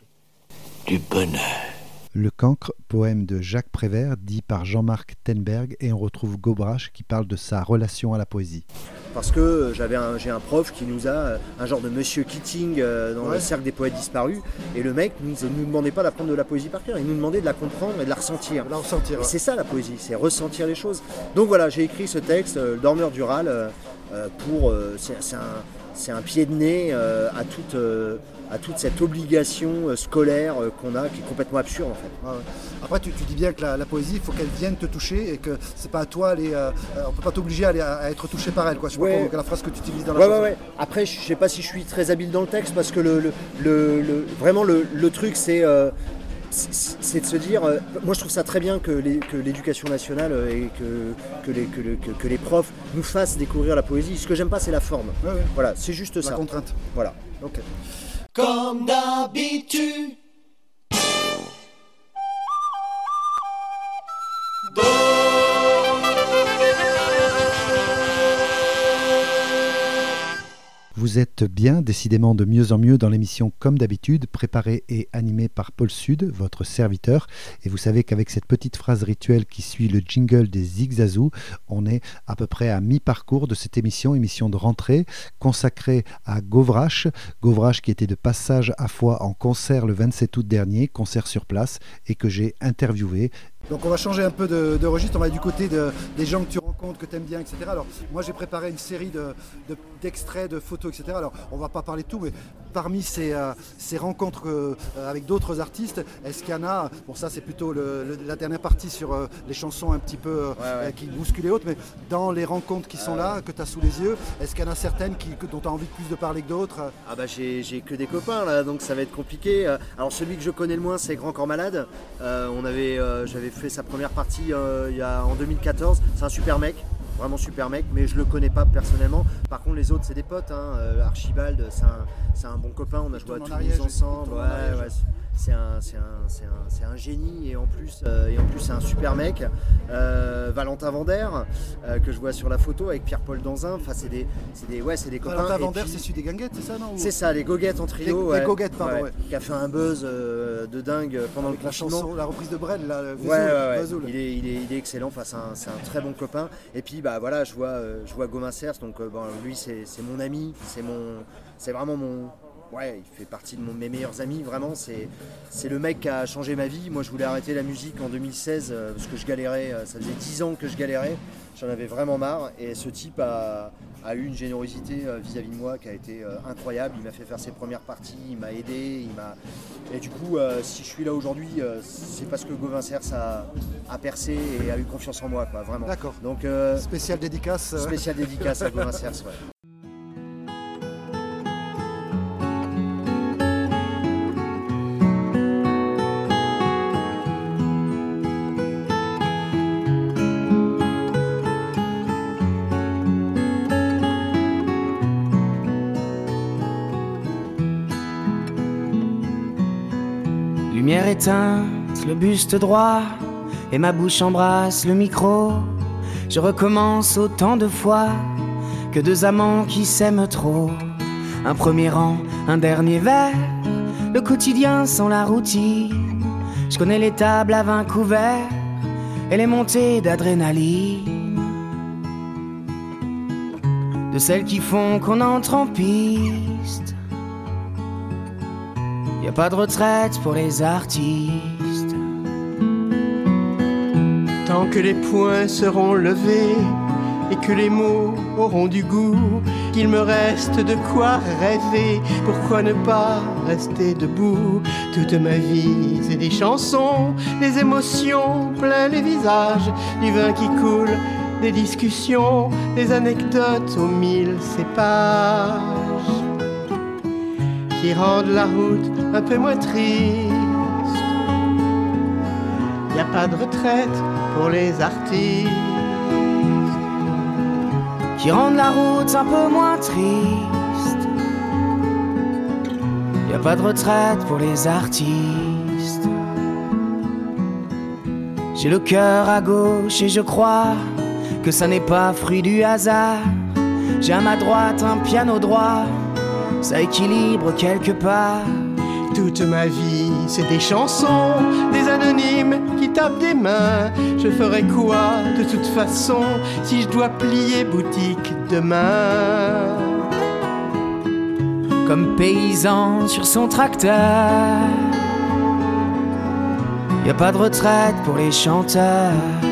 du bonheur.
Le cancre, poème de Jacques Prévert, dit par Jean-Marc Tenberg, et on retrouve Gobrache qui parle de sa relation à la poésie.
Parce que j'avais un, j'ai un prof qui nous a, un genre de monsieur Keating euh, dans ouais. le cercle des poètes disparus, et le mec ne nous, nous demandait pas d'apprendre de la poésie par cœur, il nous demandait de la comprendre et de la ressentir.
La ressentir.
Et
ouais.
c'est ça la poésie, c'est ressentir les choses. Donc voilà, j'ai écrit ce texte, euh, Le dormeur du râle, euh, pour, euh, c'est, c'est, un, c'est un pied de nez euh, à toute... Euh, à toute cette obligation euh, scolaire euh, qu'on a, qui est complètement absurde en fait.
Ouais, ouais. Après tu, tu dis bien que la, la poésie, il faut qu'elle vienne te toucher et que c'est pas à toi, aller, euh, on peut pas t'obliger à, aller, à être touché par elle, quoi. Je sais
ouais.
pas comment, la phrase que tu utilises dans la
ouais,
chanson.
Ouais, ouais. Après je sais pas si je suis très habile dans le texte parce que le, le, le, le vraiment le, le truc c'est... Euh, c'est de se dire, euh, moi je trouve ça très bien que, les, que l'éducation nationale euh, et que, que, les, que, le, que, que les profs nous fassent découvrir la poésie. Ce que j'aime pas c'est la forme.
Ouais, ouais.
Voilà, c'est juste
la
ça.
La contrainte.
Voilà.
Ok.
Comme d'habitude.
Vous Vous êtes bien, décidément de mieux en mieux dans l'émission Comme d'habitude, préparée et animée par Paul Sud, votre serviteur. Et vous savez qu'avec cette petite phrase rituelle qui suit le jingle des Zigzazou, on est à peu près à mi-parcours de cette émission, émission de rentrée, consacrée à Govrache. Govrache qui était de passage à Foix en concert le vingt-sept août dernier, concert sur place, et que j'ai interviewé.
Donc on va changer un peu de, de registre, on va du côté de, des gens que tu rencontres, que tu aimes bien, et cetera. Alors moi j'ai préparé une série de, de, d'extraits, de photos, et cetera. Alors on va pas parler de tout, mais parmi ces, euh, ces rencontres euh, avec d'autres artistes, est-ce qu'il y en a, bon ça c'est plutôt le, le, la dernière partie sur euh, les chansons un petit peu euh, ouais, ouais. qui bousculent et autres, mais dans les rencontres qui sont euh... là, que tu as sous les yeux, est-ce qu'il y en a certaines qui, que, dont tu as envie de plus de parler que d'autres?
Ah bah j'ai, j'ai que des copains là, donc ça va être compliqué. Alors celui que je connais le moins c'est Grand Corps Malade. Euh, on avait, euh, j'avais fait sa première partie euh, il y a, en deux mille quatorze, c'est un super mec, vraiment super mec, mais je le connais pas personnellement. Par contre les autres c'est des potes, hein. euh, Archibald c'est un, c'est un bon copain, on a joué à Toulouse ensemble, ouais, ouais, c'est un, c'est, un, c'est, un, c'est un génie et en plus, euh, et en plus c'est un super mec. Euh, Valentin Vander euh, que je vois sur la photo avec Pierre-Paul Danzin, enfin c'est des, c'est des, ouais, c'est des copains.
Valentin Vander puis... c'est celui des Ganguettes, c'est ça non?
C'est ça, les Goguettes en trio.
Les,
ouais.
les Goguettes, pardon.
Ouais,
ouais.
Qui a fait un buzz euh, de dingue pendant
avec
le
la
confinement.
chanson, la reprise de Brel, là, Vesoul,
ouais, ouais, ouais.
Vesoul.
Il, est, il, est, il est excellent, enfin, c'est, un, c'est un très bon copain. Et puis bah voilà, je vois, euh, je vois Gauvin Cers, donc euh, bon, lui c'est, c'est mon ami, c'est, mon, c'est vraiment mon... Ouais, il fait partie de mon, mes meilleurs amis, vraiment, c'est, c'est le mec qui a changé ma vie. Moi je voulais arrêter la musique en deux mille seize euh, parce que je galérais, euh, ça faisait dix ans que je galérais, j'en avais vraiment marre et ce type a, a eu une générosité euh, vis-à-vis de moi qui a été euh, incroyable. Il m'a fait faire ses premières parties, il m'a aidé, il m'a... et du coup euh, si je suis là aujourd'hui euh, c'est parce que Gauvin Cers a, a percé et a eu confiance en moi, quoi, vraiment.
D'accord,
donc euh,
spécial dédicace euh...
spécial dédicace à Gauvin Cers, ouais.
Lumière éteinte, le buste droit, et ma bouche embrasse le micro. Je recommence autant de fois que deux amants qui s'aiment trop. Un premier rang, un dernier verre, le quotidien sans la routine. Je connais les tables à vin couvert et les montées d'adrénaline, de celles qui font qu'on entre en piste. Y a pas de retraite pour les artistes.
Tant que les poings seront levés et que les mots auront du goût, qu'il me reste de quoi rêver, pourquoi ne pas rester debout? Toute ma vie c'est des chansons, des émotions plein les visages, du vin qui coule, des discussions, des anecdotes aux mille cépages qui rendent la route un peu moins triste. Y a pas de retraite pour les artistes,
qui rendent la route un peu moins triste. Y a pas de retraite pour les artistes. J'ai le cœur à gauche et je crois que ça n'est pas fruit du hasard. J'ai à ma droite un piano droit, ça équilibre quelque part.
Toute ma vie c'est des chansons, des anonymes qui tapent des mains. Je ferai quoi de toute façon si je dois plier boutique demain?
Comme paysan sur son tracteur, y a pas de retraite pour les chanteurs.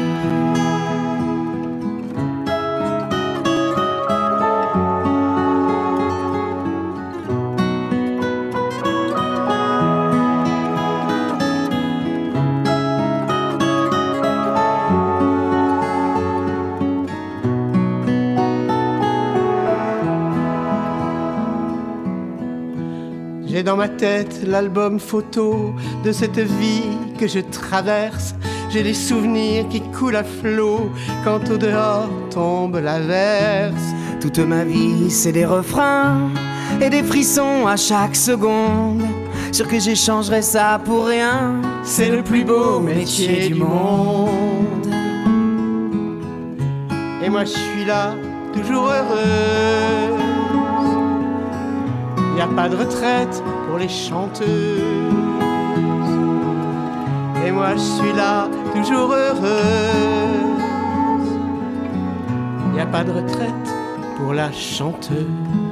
J'ai dans ma tête l'album photo de cette vie que je traverse. J'ai les souvenirs qui coulent à flot quand au dehors tombe l'averse.
Toute ma vie c'est des refrains et des frissons à chaque seconde. Sûr que j'échangerais ça pour rien,
c'est le plus beau métier du monde. Et moi je suis là, toujours heureux, y a pas de retraite pour les chanteuses. Et moi je suis là, toujours heureuse. Y a pas de retraite pour la chanteuse.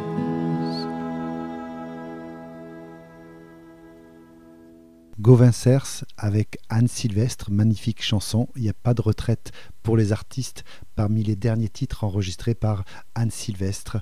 Gauvin Cers avec Anne Sylvestre, magnifique chanson. Il n'y a pas de retraite pour les artistes. Parmi les derniers titres enregistrés par Anne Sylvestre,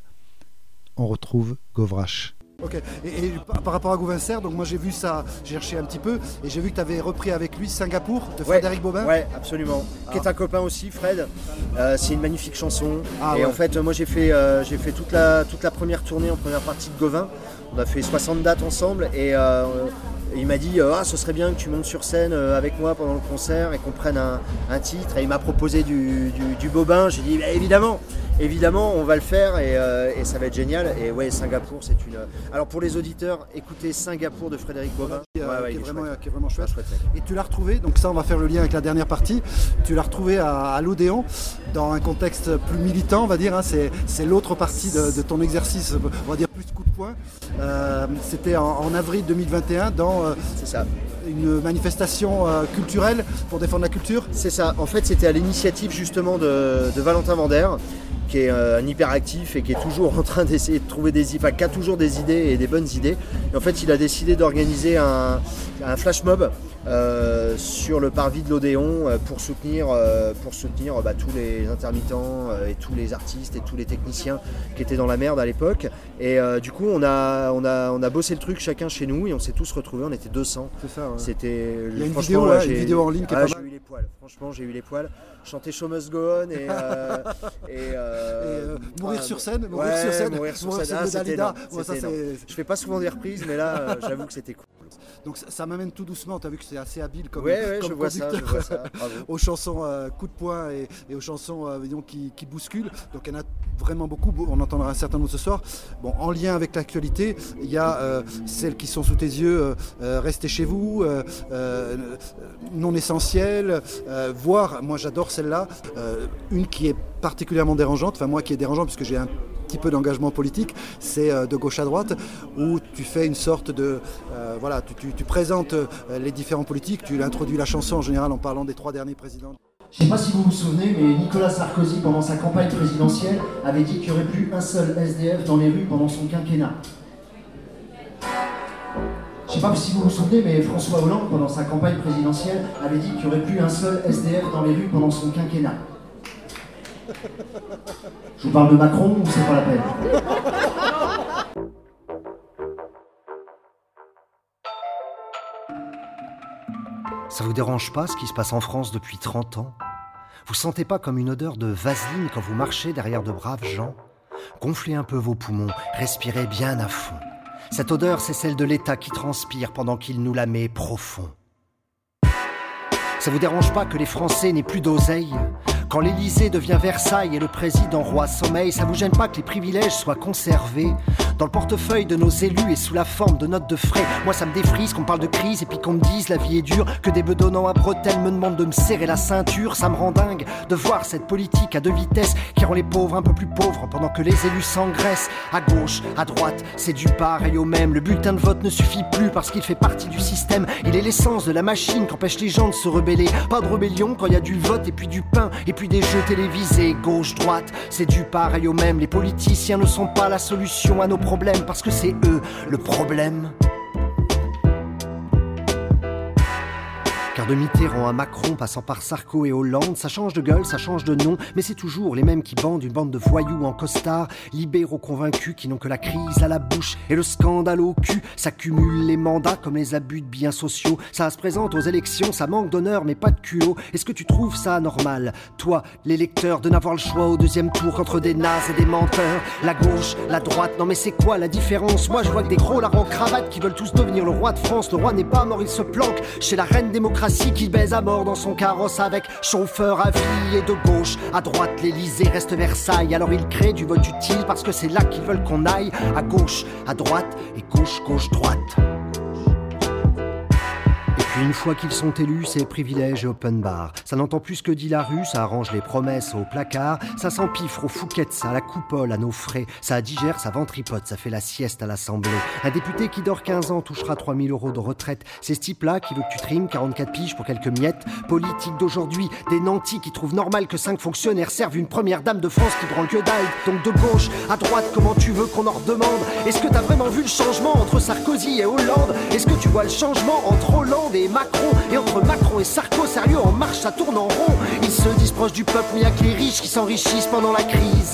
on retrouve Govrache.
Ok, et, et par rapport à Gauvin Cers, donc moi j'ai vu ça, j'ai cherché un petit peu, et j'ai vu que tu avais repris avec lui Singapour de Frédéric Bobin.
Ouais, absolument. Ah. Qui est un copain aussi, Fred. Euh, c'est une magnifique chanson. Ah, et ouais. En fait, moi j'ai fait, euh, j'ai fait toute, la, toute la première tournée en première partie de Gauvin. On a fait soixante dates ensemble, et euh, il m'a dit ah, ce serait bien que tu montes sur scène avec moi pendant le concert et qu'on prenne un, un titre. Et il m'a proposé du, du, du Bobin. J'ai dit bah, évidemment. Évidemment, on va le faire et, euh, et ça va être génial. Et ouais, Singapour, c'est une. Alors pour les auditeurs, écoutez Singapour de Frédéric Bobin,
ouais, ouais, ouais, qui, est vraiment, qui est vraiment chouette.
chouette
et tu l'as retrouvé, donc ça, on va faire le lien avec la dernière partie. Tu l'as retrouvé à, à l'Odéon dans un contexte plus militant, on va dire. Hein. C'est, c'est l'autre partie de, de ton exercice, on va dire plus coup de poing. Euh, c'était en, en avril deux mille vingt et un dans. Euh,
c'est ça.
Une manifestation euh, culturelle pour défendre la culture.
C'est ça. En fait, c'était à l'initiative justement de, de Valentin Vander, qui est un hyperactif et qui est toujours en train d'essayer de trouver des idées, enfin qui a toujours des idées et des bonnes idées. Et en fait, il a décidé d'organiser un, un flash mob euh, sur le parvis de l'Odéon euh, pour soutenir, euh, pour soutenir bah, tous les intermittents euh, et tous les artistes et tous les techniciens qui étaient dans la merde à l'époque. Et euh, du coup, on a, on, a, on a bossé le truc chacun chez nous et on s'est tous retrouvés. On était deux cents.
C'est ça. Ouais.
C'était.
Il y a une vidéo, là, une vidéo en ligne qui est
ah,
pas
j'ai
mal.
eu les poils. Franchement, j'ai eu les poils. Chanter Show Must Go On et, euh, et, euh,
et euh, mourir
ah,
sur scène, mourir
ouais,
sur scène,
mourir sur
mourir
scène.
sur
Ah,
scène de Dalida.
Bon, ça, c'est... Je fais pas souvent des reprises, mais là, euh, j'avoue que c'était cool.
Donc ça, ça m'amène tout doucement, tu as vu que c'est assez habile comme,
ouais, ouais,
comme
je vois ça, je vois ça.
aux chansons euh, coup de poing et, et aux chansons euh, disons, qui, qui bousculent. Donc il y en a vraiment beaucoup, on entendra un certain nombre ce soir. Bon, en lien avec l'actualité, il y a euh, celles qui sont sous tes yeux, euh, euh, Restez chez vous, euh, euh, Non essentielles, euh, voire, moi j'adore celle-là, euh, une qui est particulièrement dérangeante, enfin moi qui est dérangeante puisque j'ai un petit peu d'engagement politique, c'est euh, De gauche à droite, où tu fais une sorte de... Euh, voilà, tu, tu, tu présentes euh, les différents politiques, tu introduis la chanson en général en parlant des trois derniers présidents.
Je ne sais pas si vous vous souvenez, mais Nicolas Sarkozy, pendant sa campagne présidentielle, avait dit qu'il n'y aurait plus un seul S D F dans les rues pendant son quinquennat. Je ne sais pas si vous vous souvenez, mais François Hollande, pendant sa campagne présidentielle, avait dit qu'il n'y aurait plus un seul S D F dans les rues pendant son quinquennat. Je vous parle de Macron ou c'est pas la peine?
Ça vous dérange pas ce qui se passe en France depuis trente ans? Vous sentez pas comme une odeur de vaseline quand vous marchez derrière de braves gens? Gonflez un peu vos poumons, respirez bien à fond. Cette odeur, c'est celle de l'État qui transpire pendant qu'il nous la met profond. Ça vous dérange pas que les Français n'aient plus d'oseille? Quand l'Élysée devient Versailles et le président roi sommeil, ça vous gêne pas que les privilèges soient conservés dans le portefeuille de nos élus et sous la forme de notes de frais? Moi ça me défrise qu'on parle de crise et puis qu'on me dise la vie est dure, que des bedonnants à bretelles me demandent de me serrer la ceinture. Ça me rend dingue de voir cette politique à deux vitesses qui rend les pauvres un peu plus pauvres pendant que les élus s'engraissent. À gauche, à droite, c'est du pareil au même. Le bulletin de vote ne suffit plus parce qu'il fait partie du système. Il est l'essence de la machine qu'empêche les gens de se rebeller. Pas de rébellion quand il y a du vote et puis du pain et puis des jeux télévisés. Gauche, droite, c'est du pareil au même. Les politiciens ne sont pas la solution à nos problèmes parce que c'est eux le problème. Car de Mitterrand à Macron, passant par Sarko et Hollande, ça change de gueule, ça change de nom, mais c'est toujours les mêmes qui bandent, une bande de voyous en costard, libéraux convaincus qui n'ont que la crise à la bouche et le scandale au cul. Ça cumule les mandats comme les abus de biens sociaux, ça se présente aux élections, ça manque d'honneur mais pas de culot. Est-ce que tu trouves ça normal, toi, l'électeur, de n'avoir le choix au deuxième tour qu'entre des nazes et des menteurs? La gauche, la droite, non mais c'est quoi la différence? Moi je vois que des gros larrons en cravate qui veulent tous devenir le roi de France. Le roi n'est pas mort, il se planque chez la reine démocratie qui baise à mort dans son carrosse avec chauffeur à vie. Et de gauche à droite, l'Élysée reste Versailles. Alors ils créent du vote utile parce que c'est là qu'ils veulent qu'on aille. À gauche, à droite et gauche, gauche, droite. Et puis Puis une fois qu'ils sont élus, c'est privilège et open bar. Ça n'entend plus ce que dit la rue, ça arrange les promesses au placard. Ça s'empiffre aux Fouquettes, à la coupole, à nos frais. Ça digère, ça ventripote, ça fait la sieste à l'Assemblée. Un député qui dort quinze ans touchera trois mille euros de retraite. C'est ce type-là qui veut que tu trimes quarante-quatre piges pour quelques miettes. Politique d'aujourd'hui, des nantis qui trouvent normal que cinq fonctionnaires servent une première dame de France qui branle que dalle. Donc de gauche à droite, comment tu veux qu'on en redemande? Est-ce que t'as vraiment vu le changement entre Sarkozy et Hollande? Est-ce que tu vois le changement entre Hollande et Macron? Et entre Macron et Sarko, sérieux, en marche, ça tourne en rond. Ils se disent proches du peuple, mais y'a que les riches qui s'enrichissent pendant la crise.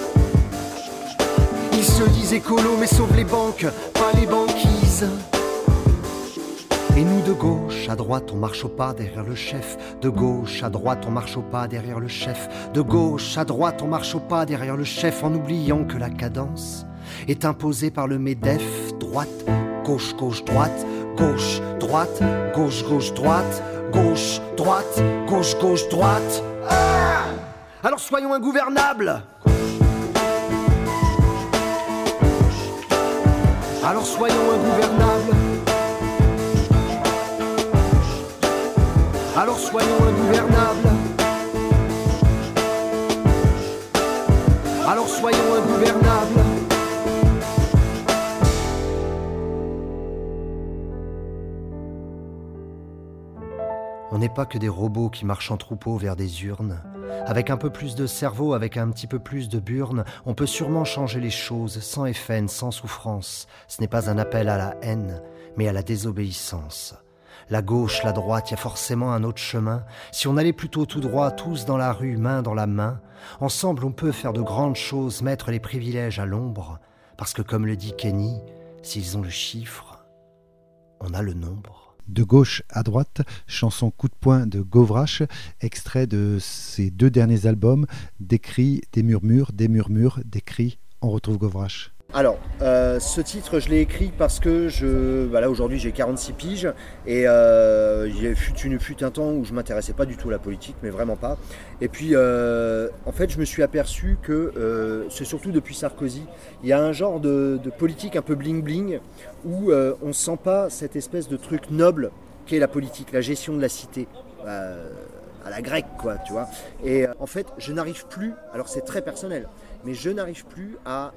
Ils se disent écolo, mais sauvent les banques, pas les banquises. Et nous de gauche à droite, on marche au pas derrière le chef. De gauche à droite, on marche au pas derrière le chef. De gauche à droite, on marche au pas derrière le chef, en oubliant que la cadence est imposée par le MEDEF. Droite, gauche, gauche, droite, gauche, droite, gauche, gauche, droite, gauche, droite, gauche, gauche, droite. Ah! Alors soyons ingouvernables. Alors soyons ingouvernables. Alors soyons ingouvernables. Alors soyons ingouvernables. On n'est pas que des robots qui marchent en troupeau vers des urnes. Avec un peu plus de cerveau, avec un petit peu plus de burne, on peut sûrement changer les choses sans F N, sans souffrance. Ce n'est pas un appel à la haine, mais à la désobéissance. La gauche, la droite, il y a forcément un autre chemin. Si on allait plutôt tout droit, tous dans la rue, main dans la main, ensemble on peut faire de grandes choses, mettre les privilèges à l'ombre. Parce que comme le dit Kenny, s'ils ont le chiffre, on a le nombre.
De gauche à droite, chanson coup de poing de Govrache, extrait de ses deux derniers albums, des cris, des murmures, des murmures, des cris. On retrouve Govrache.
Alors, euh, ce titre, je l'ai écrit parce que je, bah là aujourd'hui j'ai quarante-six piges et euh, il fut, une, fut un temps où je m'intéressais pas du tout à la politique, mais vraiment pas. Et puis, euh, en fait, je me suis aperçu que euh, c'est surtout depuis Sarkozy, il y a un genre de, de politique un peu bling-bling où euh, on sent pas cette espèce de truc noble qu'est la politique, la gestion de la cité. Euh, à la grecque, quoi, tu vois. Et euh, en fait, je n'arrive plus, alors c'est très personnel, mais je n'arrive plus à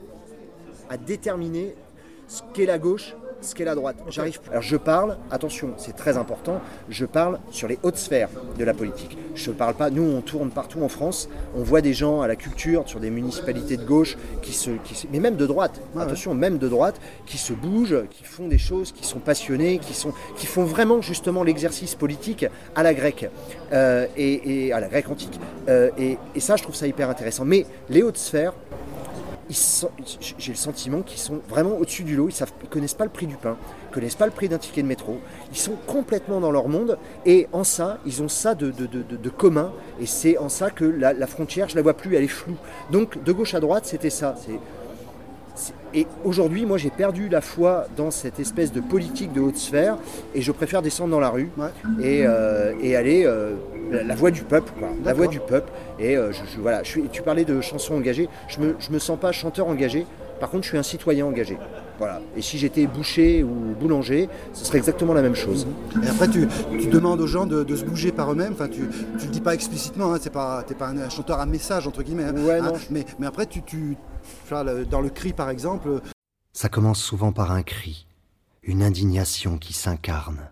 à déterminer ce qu'est la gauche, ce qu'est la droite. J'arrive plus. Alors je parle, attention, c'est très important, je parle sur les hautes sphères de la politique. Je parle pas, nous on tourne partout en France, on voit des gens à la culture, sur des municipalités de gauche, qui se, qui, mais même de droite, ouais, attention, ouais. même de droite, qui se bougent, qui font des choses, qui sont passionnés, qui, sont, qui font vraiment justement l'exercice politique à la grecque, euh, et, et à la grecque antique. Euh, et, et ça, je trouve ça hyper intéressant. Mais les hautes sphères, Ils sont, j'ai le sentiment qu'ils sont vraiment au-dessus du lot, ils ne connaissent pas le prix du pain, ils ne connaissent pas le prix d'un ticket de métro, ils sont complètement dans leur monde et en ça, ils ont ça de, de, de, de commun et c'est en ça que la, la frontière, je ne la vois plus, elle est floue. Donc de gauche à droite, c'était ça. C'est, c'est, et aujourd'hui, moi j'ai perdu la foi dans cette espèce de politique de haute sphère et je préfère descendre dans la rue ouais. et, euh, et aller euh, la, la voix du peuple, quoi, la voix du peuple. Et euh, je, je, voilà, je suis, tu parlais de chansons engagées, je ne me, je me sens pas chanteur engagé, par contre je suis un citoyen engagé. Voilà. Et si j'étais boucher ou boulanger, ce serait exactement la même chose.
Et après tu, tu demandes aux gens de, de se bouger par eux-mêmes, enfin, tu ne le dis pas explicitement, hein, tu n'es pas, pas un, un chanteur à message entre guillemets, hein,
ouais,
hein,
non,
mais, mais après tu, tu, dans le cri par exemple...
Ça commence souvent par un cri, une indignation qui s'incarne.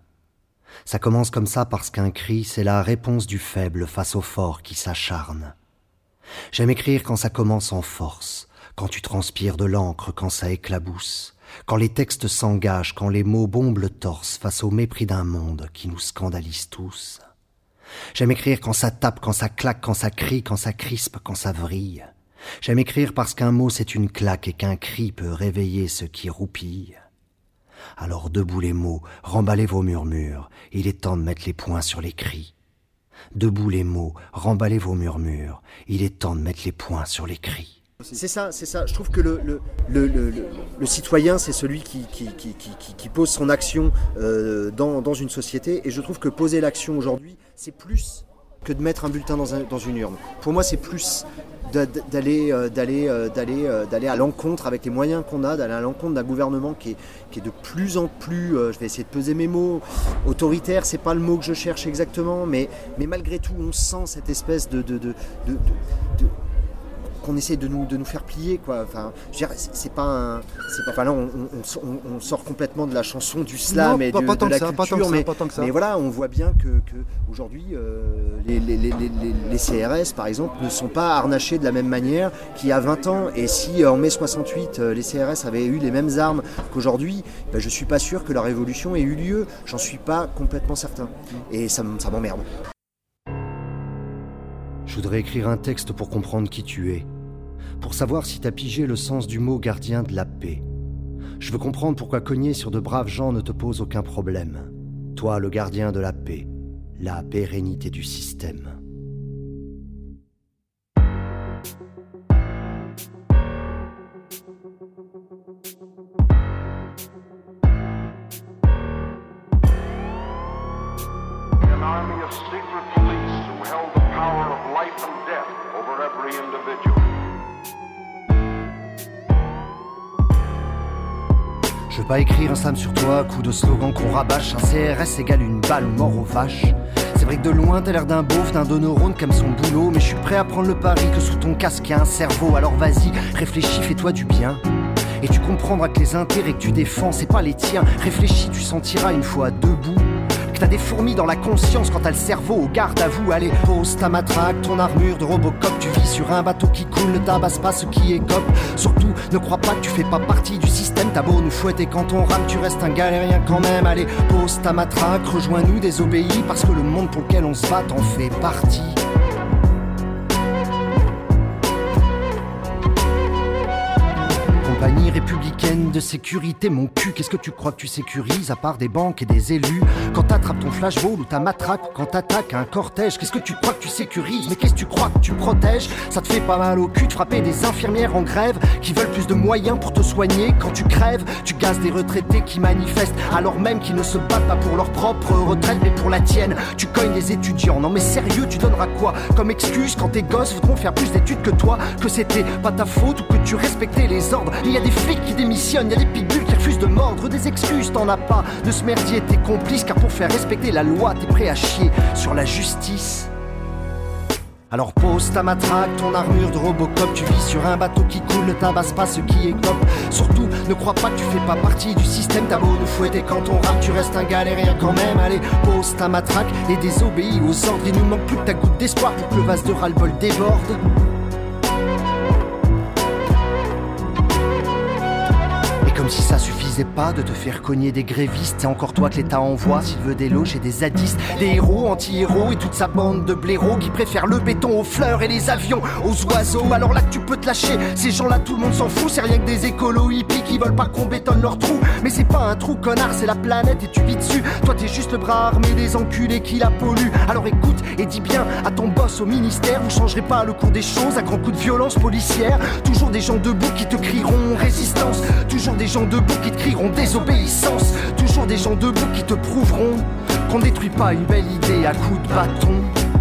Ça commence comme ça parce qu'un cri, c'est la réponse du faible face au fort qui s'acharne. J'aime écrire quand ça commence en force, quand tu transpires de l'encre, quand ça éclabousse, quand les textes s'engagent, quand les mots bombent le torse face au mépris d'un monde qui nous scandalise tous. J'aime écrire quand ça tape, quand ça claque, quand ça crie, quand ça crispe, quand ça vrille. J'aime écrire parce qu'un mot c'est une claque et qu'un cri peut réveiller ceux qui roupillent. Alors debout les mots, remballez vos murmures, il est temps de mettre les points sur les cris. Debout les mots, remballez vos murmures, il est temps de mettre les points sur les cris.
C'est ça, c'est ça. Je trouve que le, le, le, le, le, le citoyen, c'est celui qui, qui, qui, qui, qui pose son action euh, dans, dans une société. Et je trouve que poser l'action aujourd'hui, c'est plus que de mettre un bulletin dans, un, dans une urne. Pour moi, c'est plus d'aller, d'aller, d'aller, d'aller à l'encontre avec les moyens qu'on a, d'aller à l'encontre d'un gouvernement qui est, qui est de plus en plus, je vais essayer de peser mes mots, autoritaire, c'est pas le mot que je cherche exactement, mais, mais malgré tout, on sent cette espèce de... de, de, de, de, de qu'on essaie de nous, de nous faire plier, quoi. Enfin, je veux dire, c'est, c'est pas un... C'est pas, enfin là, on, on, on, on sort complètement de la chanson du slam non, et
pas,
du,
pas
de la
ça,
culture,
pas
mais,
pas tant que ça.
mais voilà, on voit bien que, que aujourd'hui, euh, les, les, les, les, les C R S, par exemple, ne sont pas harnachés de la même manière qu'il y a vingt ans. Et si, en mai soixante-huit, les C R S avaient eu les mêmes armes qu'aujourd'hui, ben, je suis pas sûr que la révolution ait eu lieu. J'en suis pas complètement certain. Et ça, ça m'emmerde.
Je voudrais écrire un texte pour comprendre qui tu es, pour savoir si t'as pigé le sens du mot gardien de la paix. Je veux comprendre pourquoi cogner sur de braves gens ne te pose aucun problème. Toi, le gardien de la paix, la pérennité du système.
An army of secret police who held the power of life and death over every individual.
Je veux pas écrire un slam sur toi, coup de slogan qu'on rabâche. Un C R S égale une balle mort aux vaches. C'est vrai que de loin t'as l'air d'un beauf, d'un deux neurones qui aime son boulot, mais je suis prêt à prendre le pari que sous ton casque y a un cerveau. Alors vas-y, réfléchis, fais-toi du bien. Et tu comprendras que les intérêts que tu défends, c'est pas les tiens. Réfléchis, tu sentiras une fois debout que t'as des fourmis dans la conscience quand t'as le cerveau au garde à vous. Allez, pose ta matraque, ton armure de Robocop. Tu vis sur un bateau qui coule, ne tabasse pas ce qui écope. Surtout, ne crois pas que tu fais pas partie du système. T'as beau nous fouetter quand on rame, tu restes un galérien quand même. Allez, pose ta matraque, rejoins-nous, désobéis, parce que le monde pour lequel on se bat t'en fait partie. Compagnie républicaine de sécurité, mon cul, qu'est-ce que tu crois que tu sécurises à part des banques et des élus? Quand t'attrapes ton flashball ou ta matraque, ou quand t'attaques un cortège, qu'est-ce que tu crois que tu sécurises? Mais qu'est-ce que tu crois que tu protèges? Ça te fait pas mal au cul de frapper des infirmières en grève qui veulent plus de moyens pour te soigner quand tu crèves. Tu gazes des retraités qui manifestent alors même qu'ils ne se battent pas pour leur propre retraite mais pour la tienne. Tu cognes des étudiants, non mais sérieux, tu donneras quoi comme excuse quand tes gosses voudront faire plus d'études que toi? Que c'était pas ta faute ou que tu respectais les ordres? Il y a des flics qui démissionnent, il y a des pitbulls qui refusent de mordre. Des excuses t'en as pas, de ce merdier t'es complice, car pour faire respecter la loi t'es prêt à chier sur la justice. Alors pose ta matraque, ton armure de Robocop. Tu vis sur un bateau qui coule, ne tabasse pas ce qui écope. Surtout, ne crois pas que tu fais pas partie du système. T'as beau nous fouetter quand on rame, tu restes un galérien quand même. Allez, pose ta matraque et désobéis aux ordres. Il nous manque plus que ta goutte d'espoir pour que le vase de ras-le-bol déborde. Comme si ça suffisait pas de te faire cogner des grévistes, c'est encore toi que l'État envoie s'il veut des loges et des zadistes, des héros, anti-héros et toute sa bande de blaireaux qui préfèrent le béton aux fleurs et les avions aux oiseaux. Alors là que tu peux te lâcher, ces gens-là tout le monde s'en fout, c'est rien que des écolos hippies qui veulent pas qu'on bétonne leur trou. Mais c'est pas un trou connard, c'est la planète et tu vis dessus. Toi t'es juste le bras armé des enculés qui la polluent. Alors écoute et dis bien à ton boss au ministère, vous changerez pas le cours des choses à grands coups de violence policière. Toujours des gens debout qui te crieront résistance, toujours des gens debout qui te crieront désobéissance, toujours des gens debout qui te prouveront qu'on détruit pas une belle idée à coups de bâton.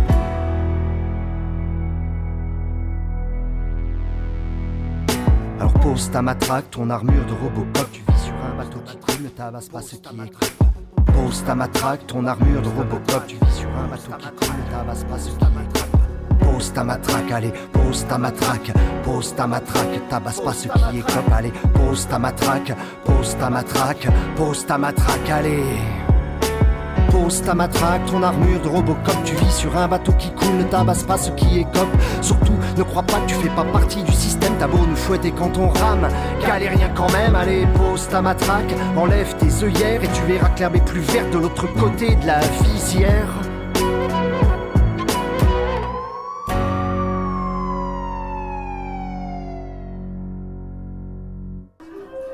Alors pose ta matraque, ton armure de Robocop. Tu vis sur un bateau qui coule, ne tabasse pas ce qui écope. Pose ta matraque, ton armure de Robocop. Tu vis sur un bateau qui coule, ne tabasse pas ce qui écope. Pose ta matraque, allez, pose ta matraque, pose ta matraque, tabasse pas ce qui écope, allez, pose ta matraque, pose ta matraque, pose ta matraque, allez. Pose ta matraque, ton armure de Robocop. Tu vis sur un bateau qui coule, ne tabasse pas ce qui écope. Surtout, ne crois pas que tu fais pas partie du système. T'as beau nous fouetter quand on rame, galérien quand même. Allez, pose ta matraque, enlève tes œillères et tu verras que l'herbe est plus verte de l'autre côté de la visière.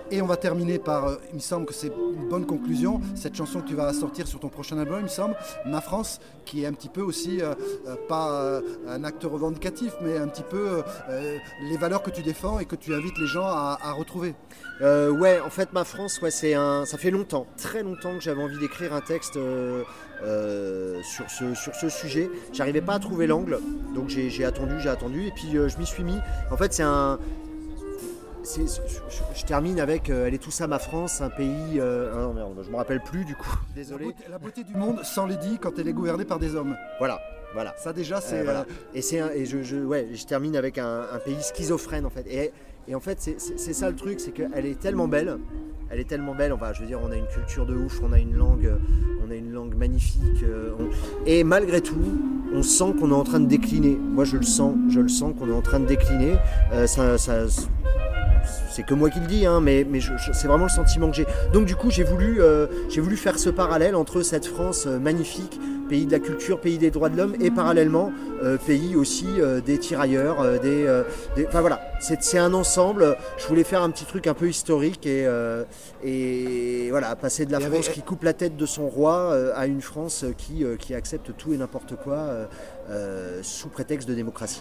Et on va terminer par, euh, il me semble que c'est une bonne conclusion, cette chanson que tu vas sortir sur ton prochain album, il me semble, Ma France, qui est un petit peu aussi, euh, euh, pas euh, un acte revendicatif, mais un petit peu euh, les valeurs que tu défends et que tu invites les gens à, à retrouver.
Euh, ouais, en fait, Ma France, ouais, c'est un, ça fait longtemps, très longtemps que j'avais envie d'écrire un texte euh, euh, sur, ce, sur ce sujet. J'arrivais pas à trouver l'angle, donc j'ai, j'ai attendu, j'ai attendu, et puis euh, je m'y suis mis. En fait, c'est un... C'est, je, je termine avec euh, elle est tout ça ma France, un pays. Euh, ah non, merde, je me rappelle plus du coup. Désolé.
La beauté, la beauté du monde, sans les dit, quand elle est gouvernée par des hommes.
Voilà, voilà.
Ça déjà, c'est.
Euh, voilà.
euh,
Et c'est un, et je, je, ouais, je termine avec un, un pays schizophrène en fait. Et, et en fait, c'est, c'est, c'est ça le truc, c'est qu'elle est tellement belle. Elle est tellement belle. Enfin, je veux dire, on a une culture de ouf, on a une langue, on a une langue magnifique. Euh, on... Et malgré tout, on sent qu'on est en train de décliner. Moi, je le sens, je le sens qu'on est en train de décliner. Euh, ça, ça c'est que moi qui le dis, hein, mais, mais je, je, c'est vraiment le sentiment que j'ai. Donc du coup, j'ai voulu, euh, j'ai voulu faire ce parallèle entre cette France euh, magnifique, pays de la culture, pays des droits de l'homme, et parallèlement, euh, pays aussi euh, des tirailleurs, euh, des, euh, des... Enfin voilà, c'est, c'est un ensemble. Je voulais faire un petit truc un peu historique et, euh, et voilà, passer de la et France avec... qui coupe la tête de son roi euh, à une France qui, euh, qui accepte tout et n'importe quoi euh, euh, sous prétexte de démocratie.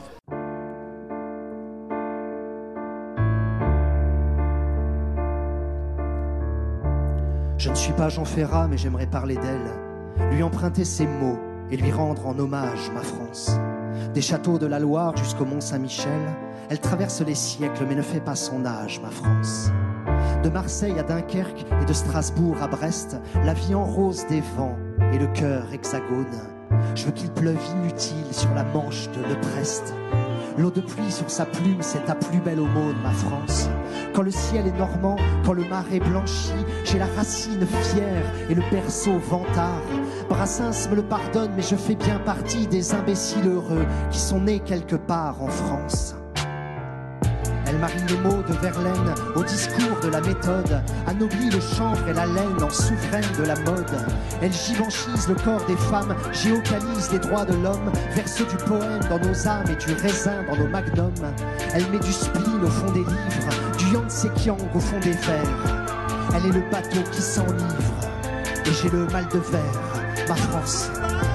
Je ne suis pas Jean Ferrat, mais j'aimerais parler d'elle, lui emprunter ses mots et lui rendre en hommage ma France. Des châteaux de la Loire jusqu'au Mont-Saint-Michel, elle traverse les siècles mais ne fait pas son âge, ma France. De Marseille à Dunkerque et de Strasbourg à Brest, la vie en rose des vents et le cœur hexagone. Je veux qu'il pleuve inutile sur la Manche de Le Brest. L'eau de pluie sur sa plume, c'est ta plus belle aumône, ma France. Quand le ciel est normand, quand le marais blanchit, j'ai la racine fière et le berceau vantard. Brassens me le pardonne, mais je fais bien partie des imbéciles heureux qui sont nés quelque part en France. Elle marie les mots de Verlaine au discours de la méthode, anoblit le chanvre et la laine en souveraine de la mode. Elle giganchise le corps des femmes, géocalise les droits de l'homme, verse du poème dans nos âmes et du raisin dans nos magnums. Elle met du spleen au fond des livres, du Yann-Tse-Kiang au fond des vers. Elle est le bateau qui s'enivre, et j'ai le mal de verre, ma France.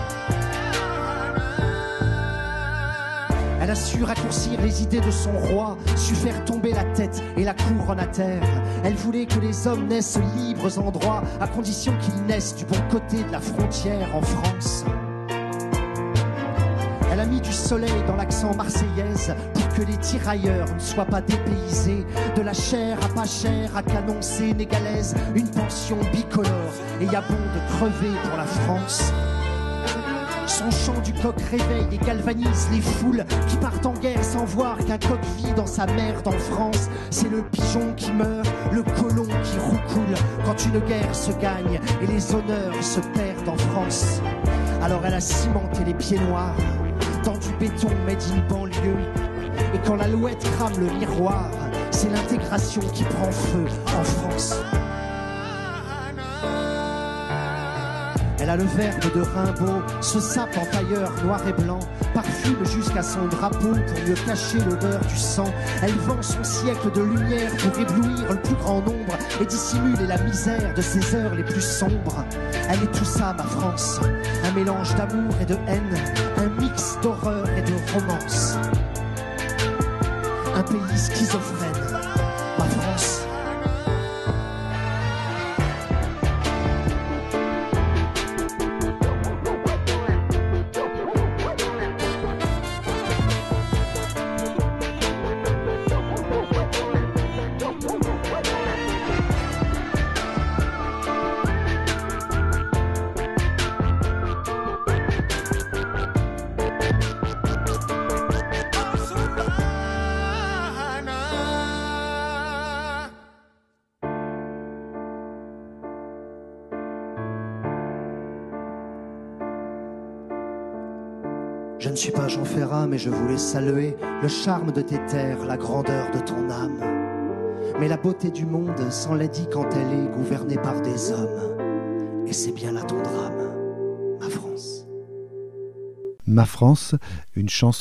Elle a su raccourcir les idées de son roi, su faire tomber la tête et la couronne à terre. Elle voulait que les hommes naissent libres en droit, à condition qu'ils naissent du bon côté de la frontière en France. Elle a mis du soleil dans l'accent marseillaise pour que les tirailleurs ne soient pas dépaysés. De la chair à pas cher à canon sénégalaise, une pension bicolore, et y a bon de crever pour la France. Son chant du coq réveille et galvanise les foules qui partent en guerre sans voir qu'un coq vit dans sa merde en France. C'est le pigeon qui meurt, le colon qui roucoule quand une guerre se gagne et les honneurs se perdent en France. Alors elle a cimenté les pieds noirs dans du béton made in banlieue. Et quand l'alouette crame le miroir, c'est l'intégration qui prend feu en France. Elle a le verbe de Rimbaud, se sape en tailleur noir et blanc, parfume jusqu'à son drapeau pour mieux cacher l'odeur du sang. Elle vend son siècle de lumière pour éblouir le plus grand nombre et dissimuler la misère de ses heures les plus sombres. Elle est tout ça, ma France, un mélange d'amour et de haine, un mix d'horreur et de romance. Un pays schizophrène, ma France. Je ne suis pas Jean Ferrat, mais je voulais saluer le charme de tes terres, la grandeur de ton âme. Mais la beauté du monde s'en l'a dit quand elle est gouvernée par des hommes. Et c'est bien là ton drame, ma France.
Ma France, une chanson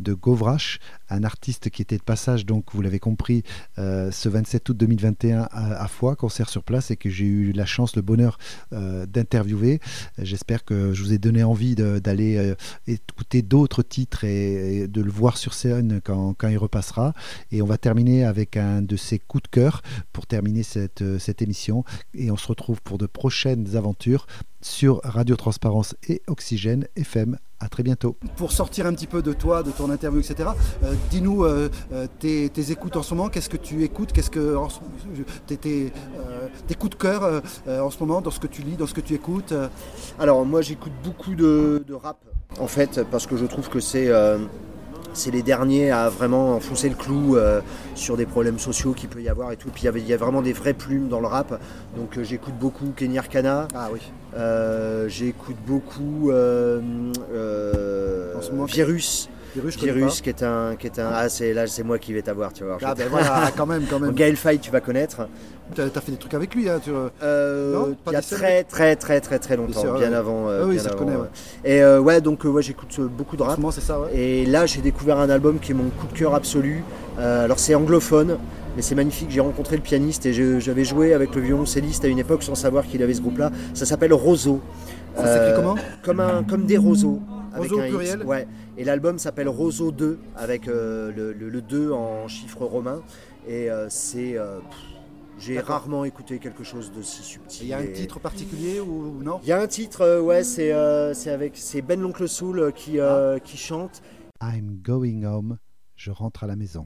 de Govrache, un artiste qui était de passage, donc vous l'avez compris, euh, ce vingt-sept août deux mille vingt et un à, à Foix, concert sur place, et que j'ai eu la chance, le bonheur euh, d'interviewer. J'espère que je vous ai donné envie de, d'aller euh, écouter d'autres titres et, et de le voir sur scène quand, quand il repassera. Et on va terminer avec un de ses coups de cœur pour terminer cette, cette émission. Et on se retrouve pour de prochaines aventures sur Radio Transparence et Oxygène F M. À très bientôt.
Pour sortir un petit peu de toi, de ton interview, et cetera, euh, dis-nous euh, euh, tes, tes écoutes en ce moment. Qu'est-ce que tu écoutes? Qu'est-ce que en ce, tes, tes, euh, tes coups de cœur euh, en ce moment, dans ce que tu lis, dans ce que tu écoutes?
Alors moi j'écoute beaucoup de, de rap en fait, parce que je trouve que c'est euh, c'est les derniers à vraiment enfoncer le clou euh, sur des problèmes sociaux qu'il peut y avoir et tout. Puis il y avait, il y a vraiment des vraies plumes dans le rap. Donc euh, j'écoute beaucoup Kenny Arcana.
Ah oui.
Euh, j'écoute beaucoup euh, euh,
en ce moment,
Virus.
Virus,
Virus qui est un, qui est un, ah c'est là c'est moi qui vais t'avoir, tu vois.
Ah ben voilà, quand même, quand même.
Gaël Faye, tu vas connaître.
T'as, t'as fait des trucs avec lui, hein, tu...
euh,
non,
il y a très très très très très longtemps, bien, bien avant. Euh,
ah oui,
bien
ça
avant,
connaît, ouais.
Et euh, ouais, donc euh, ouais, j'écoute beaucoup de rap.
En ce moment, c'est ça, ouais.
Et là, j'ai découvert un album qui est mon coup de cœur absolu. Euh, alors c'est anglophone, mais c'est magnifique. J'ai rencontré le pianiste et je, j'avais joué avec le violoncelliste à une époque sans savoir qu'il avait ce groupe-là. Ça s'appelle Roseau.
Ça euh, s'écrit comment?
Comme un, comme des roseaux.
Roseau au pluriel.
X, ouais. Et l'album s'appelle Roseau deux avec euh, le, le, le deux en chiffres romains. Et euh, c'est, euh, pff, j'ai D'accord. rarement écouté quelque chose de si subtil.
Il y a un et... titre particulier ou non?
Il y a un titre, euh, ouais, c'est, euh, c'est avec c'est Ben l'Oncle Soul qui, euh, ah. qui chante.
I'm going home. Je rentre à la maison.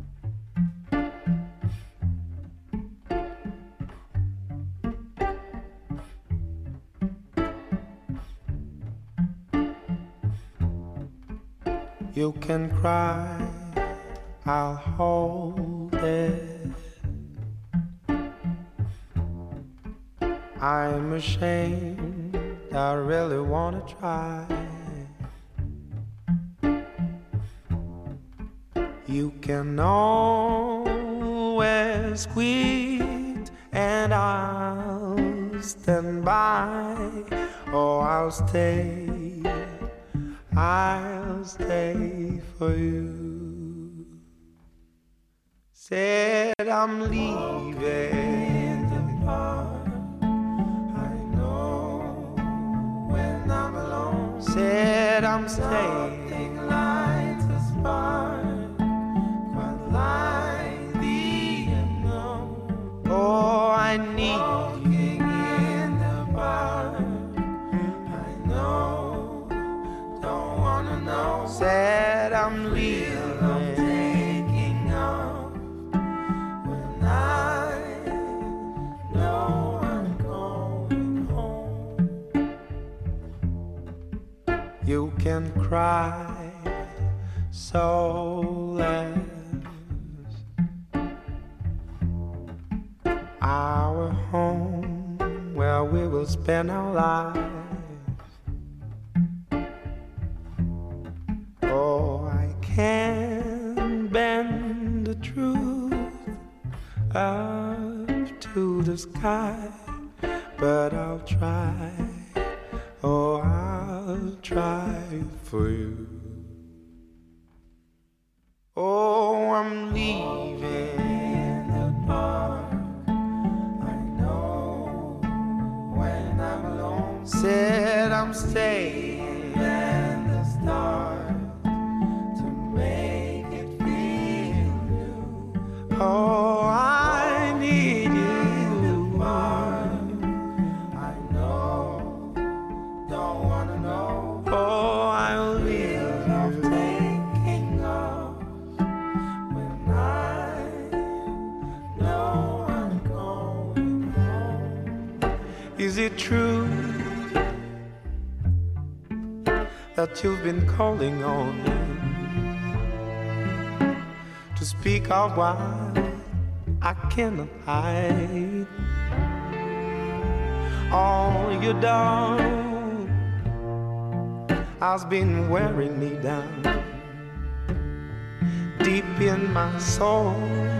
You can cry, I'll hold it. I'm ashamed, I really wanna try. You can always quit, and I'll stand by, or I'll stay. I'll stay for you. Said I'm leaving the park. I know when I'm alone. Said I'm staying. Lights a spark, quite like the unknown. Oh, I need you in the park. I know. Said I'm leaving, I'm taking off when I know I'm going home. You can cry soulless. Our home where we will spend our lives. Oh, I can't bend the truth up to the sky, but I'll try. Oh, I'll try for you. Oh, I'm leaving the park. I know when I'm alone. Said I'm staying in the stars. Oh, I need you. I know, don't wanna know. Oh, I'll leave you. Taking off when I know I'm going home. Is it true that you've been calling on me to speak out why I cannot hide all you done has been wearing me down deep in my soul,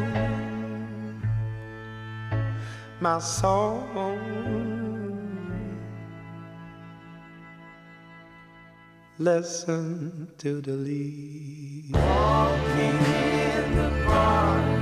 my soul. listen to the leaves. Walking in the park.